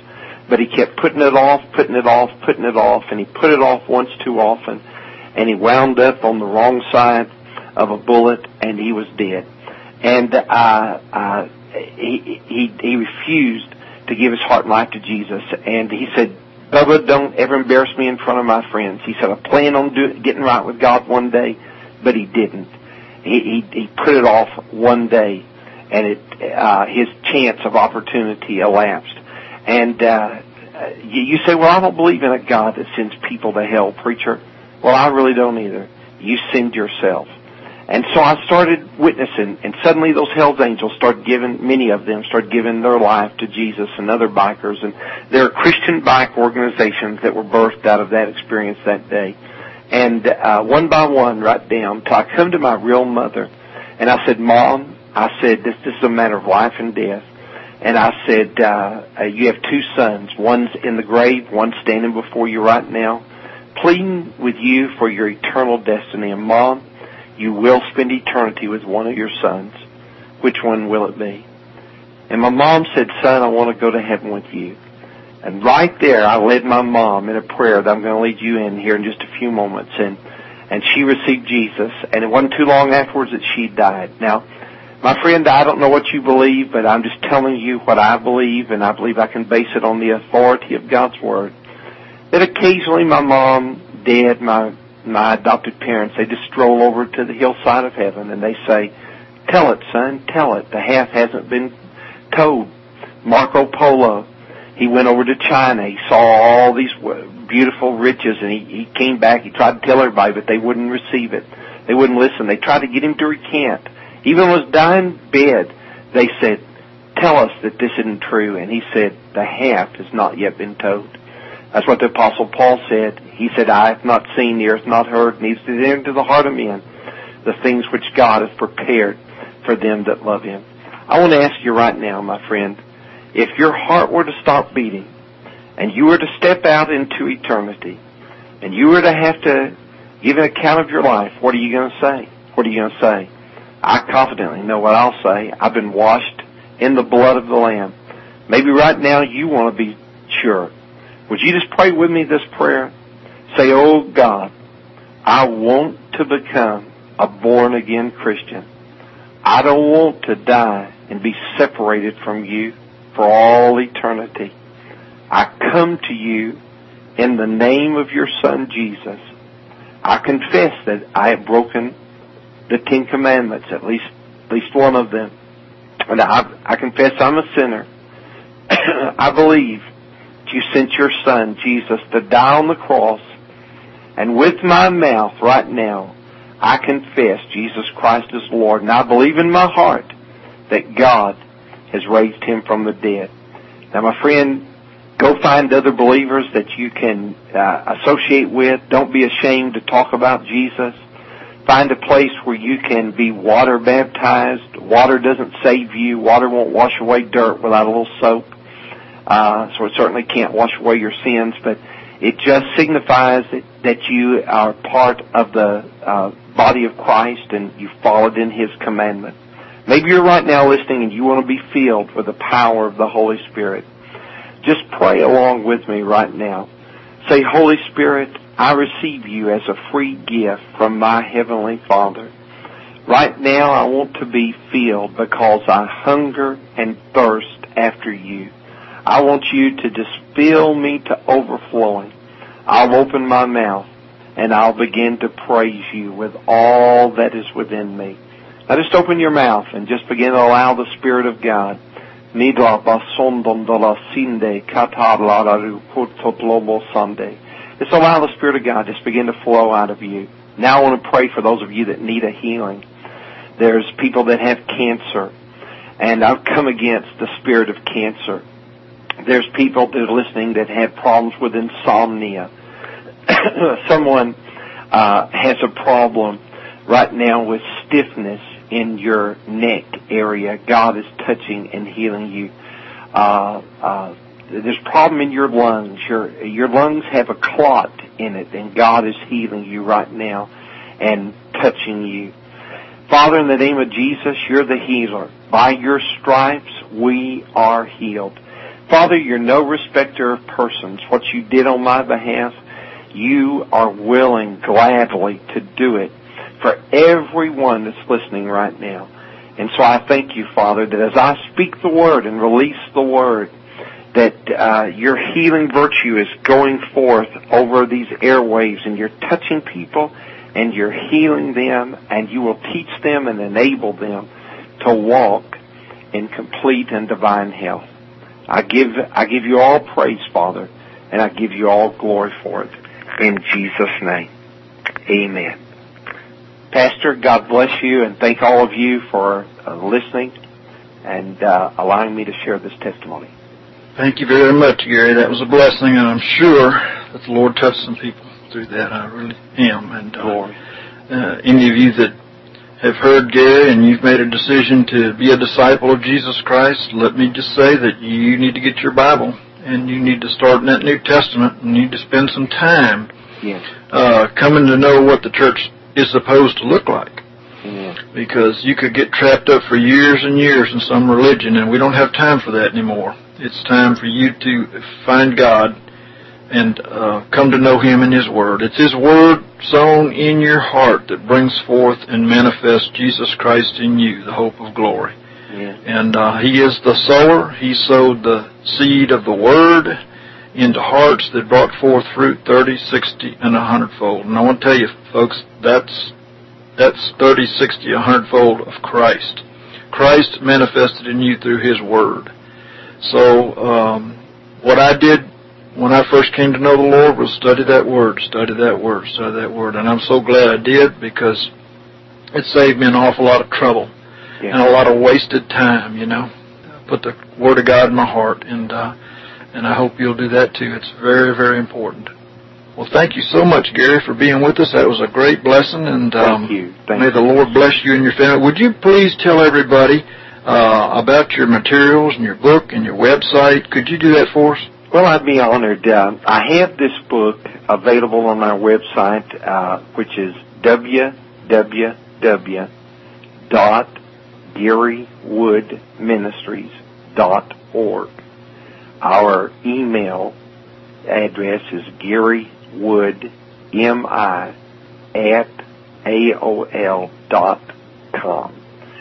But he kept putting it off, putting it off, putting it off, and he put it off once too often, and he wound up on the wrong side of a bullet, and he was dead. And uh, uh, he, he he refused to give his heart and life to Jesus, and he said, Bubba, don't ever embarrass me in front of my friends. He said, I plan on do, getting right with God one day, but he didn't. He, he, he put it off one day, and it uh, his chance of opportunity elapsed. And uh, you, you say, well, I don't believe in a God that sends people to hell, preacher. Well, I really don't either. You send yourself. And so I started witnessing, and suddenly those Hell's Angels started giving, many of them started giving their life to Jesus and other bikers. And there are Christian bike organizations that were birthed out of that experience that day. And uh, one by one, right down, till I come to my real mother, and I said, Mom, I said, this, this is a matter of life and death. And I said, uh, you have two sons. One's in the grave, one's standing before you right now, pleading with you for your eternal destiny. And Mom, you will spend eternity with one of your sons. Which one will it be? And my mom said, son, I want to go to heaven with you. And right there, I led my mom in a prayer that I'm going to lead you in here in just a few moments. And, and she received Jesus. And it wasn't too long afterwards that she died. Now, my friend, I don't know what you believe, but I'm just telling you what I believe, and I believe I can base it on the authority of God's Word. That occasionally my mom, Dad, my my adopted parents, they just stroll over to the hillside of heaven, and they say, tell it, son, tell it. The half hasn't been told. Marco Polo, he went over to China. He saw all these beautiful riches, and he, he came back. He tried to tell everybody, but they wouldn't receive it. They wouldn't listen. They tried to get him to recant. Even on his dying bed, they said, tell us that this isn't true. And he said, the half has not yet been told. That's what the Apostle Paul said. He said, I have not seen, the earth not heard, neither did enter into the heart of men the things which God has prepared for them that love Him. I want to ask you right now, my friend, if your heart were to stop beating, and you were to step out into eternity, and you were to have to give an account of your life, what are you going to say? What are you going to say? I confidently know what I'll say. I've been washed in the blood of the Lamb. Maybe right now you want to be sure. Would you just pray with me this prayer? Say, oh God, I want to become a born-again Christian. I don't want to die and be separated from you for all eternity. I come to you in the name of your Son, Jesus. I confess that I have broken the Ten Commandments, at least at least one of them. And I, I confess I'm a sinner. I believe you sent your Son, Jesus, to die on the cross. And with my mouth right now, I confess Jesus Christ is Lord. And I believe in my heart that God has raised Him from the dead. Now, my friend, go find other believers that you can uh, associate with. Don't be ashamed to talk about Jesus. Find a place where you can be water baptized. Water doesn't save you. Water won't wash away dirt without a little soap. Uh, so it certainly can't wash away your sins, but it just signifies that, that you are part of the uh, body of Christ and you followed in His commandment. Maybe you're right now listening and you want to be filled with the power of the Holy Spirit. Just pray along with me right now. Say, Holy Spirit, I receive you as a free gift from my Heavenly Father. Right now I want to be filled because I hunger and thirst after you. I want you to just fill me to overflowing. I'll open my mouth and I'll begin to praise you with all that is within me. Now just open your mouth and just begin to allow the Spirit of God. Just allow the Spirit of God just begin to flow out of you. Now I want to pray for those of you that need a healing. There's people that have cancer, and I've come against the spirit of cancer. There's people that are listening that have problems with insomnia. Someone uh, has a problem right now with stiffness in your neck area. God is touching and healing you. Uh, uh, there's a problem in your lungs. Your your lungs have a clot in it, and God is healing you right now and touching you. Father, in the name of Jesus, you're the healer. By your stripes, we are healed. Father, you're no respecter of persons. What you did on my behalf, you are willing gladly to do it for everyone that's listening right now. And so I thank you, Father, that as I speak the word and release the word, that uh, your healing virtue is going forth over these airwaves, and you're touching people and you're healing them, and you will teach them and enable them to walk in complete and divine health. I give I give you all praise, Father, and I give you all glory for it. In Jesus' name, amen. Pastor, God bless you, and thank all of you for uh, listening and uh, allowing me to share this testimony. Thank you very much, Gary. That was a blessing, and I'm sure that the Lord touched some people through that. I really am. And uh, uh, any of you that have heard Gary and you've made a decision to be a disciple of Jesus Christ, let me just say that you need to get your Bible, and you need to start in that New Testament, and you need to spend some time yes. uh, coming to know what the church is supposed to look like. Yeah. Because you could get trapped up for years and years in some religion, and we don't have time for that anymore. It's time for you to find God and uh, come to know Him in His Word. It's His Word sown in your heart that brings forth and manifests Jesus Christ in you, the hope of glory. Yeah. And uh, He is the sower. He sowed the seed of the Word into hearts that brought forth fruit thirty, sixty, and a hundredfold. And I want to tell you, folks, that's that's thirty, sixty, a hundredfold of Christ. Christ manifested in you through His Word. So um, what I did when I first came to know the Lord was study that Word, study that Word, study that Word. And I'm so glad I did, because it saved me an awful lot of trouble yeah. and a lot of wasted time, you know. Put the Word of God in my heart, and uh, and I hope you'll do that too. It's very, very important. Well, thank you so much, Gary, for being with us. That was a great blessing, and um, thank you. Thank may you. the Lord bless you and your family. Would you please tell everybody uh, about your materials and your book and your website? Could you do that for us? Well, I'd be honored. Uh, I have this book available on our website, uh, which is w w w dot gary wood ministries dot org. Our email address is garywood, M I, at A O L dot com.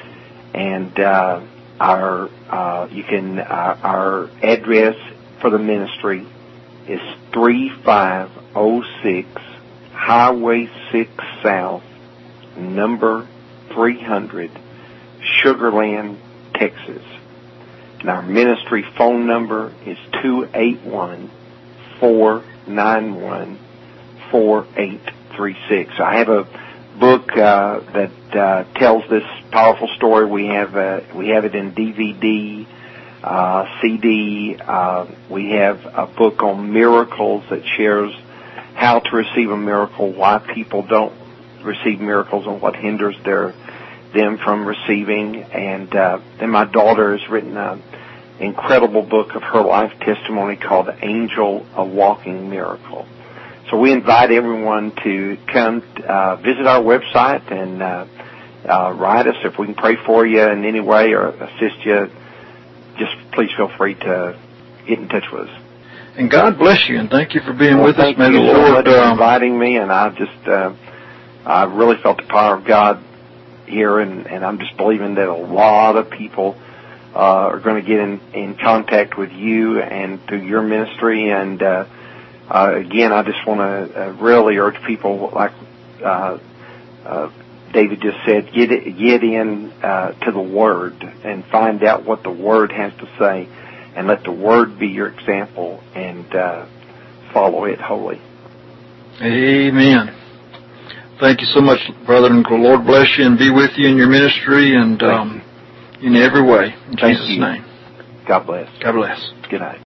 And uh, our uh, you can uh, our address for the ministry is three five oh six Highway six South, number three hundred, Sugar Land, Texas. And our ministry phone number is two eight one, four nine one, four eight three six. I have a book uh, that uh, tells this powerful story. We have uh, we have it in D V D, uh, C D. Uh, we have a book on miracles that shares how to receive a miracle, why people don't receive miracles, and what hinders their them from receiving. And uh, then my daughter has written an incredible book of her life testimony called Angel, a Walking Miracle. So we invite everyone to come uh, visit our website and uh, uh, write us if we can pray for you in any way or assist you. Just please feel free to get in touch with us. And God bless you, and thank you for being well, with thank us. May you the so Lord much for um, inviting me, and I just uh, I really felt the power of God here, and, and I'm just believing that a lot of people uh, are going to get in, in contact with you and through your ministry. And uh, uh, again, I just want to uh, really urge people, like uh, uh, David just said, get it, get in uh, to the Word and find out what the Word has to say, and let the Word be your example, and uh, follow it wholly. Amen. Thank you so much, brother, and the Lord bless you and be with you in your ministry and um, in every way. In Thank Jesus' you. name. God bless. God bless. Good night.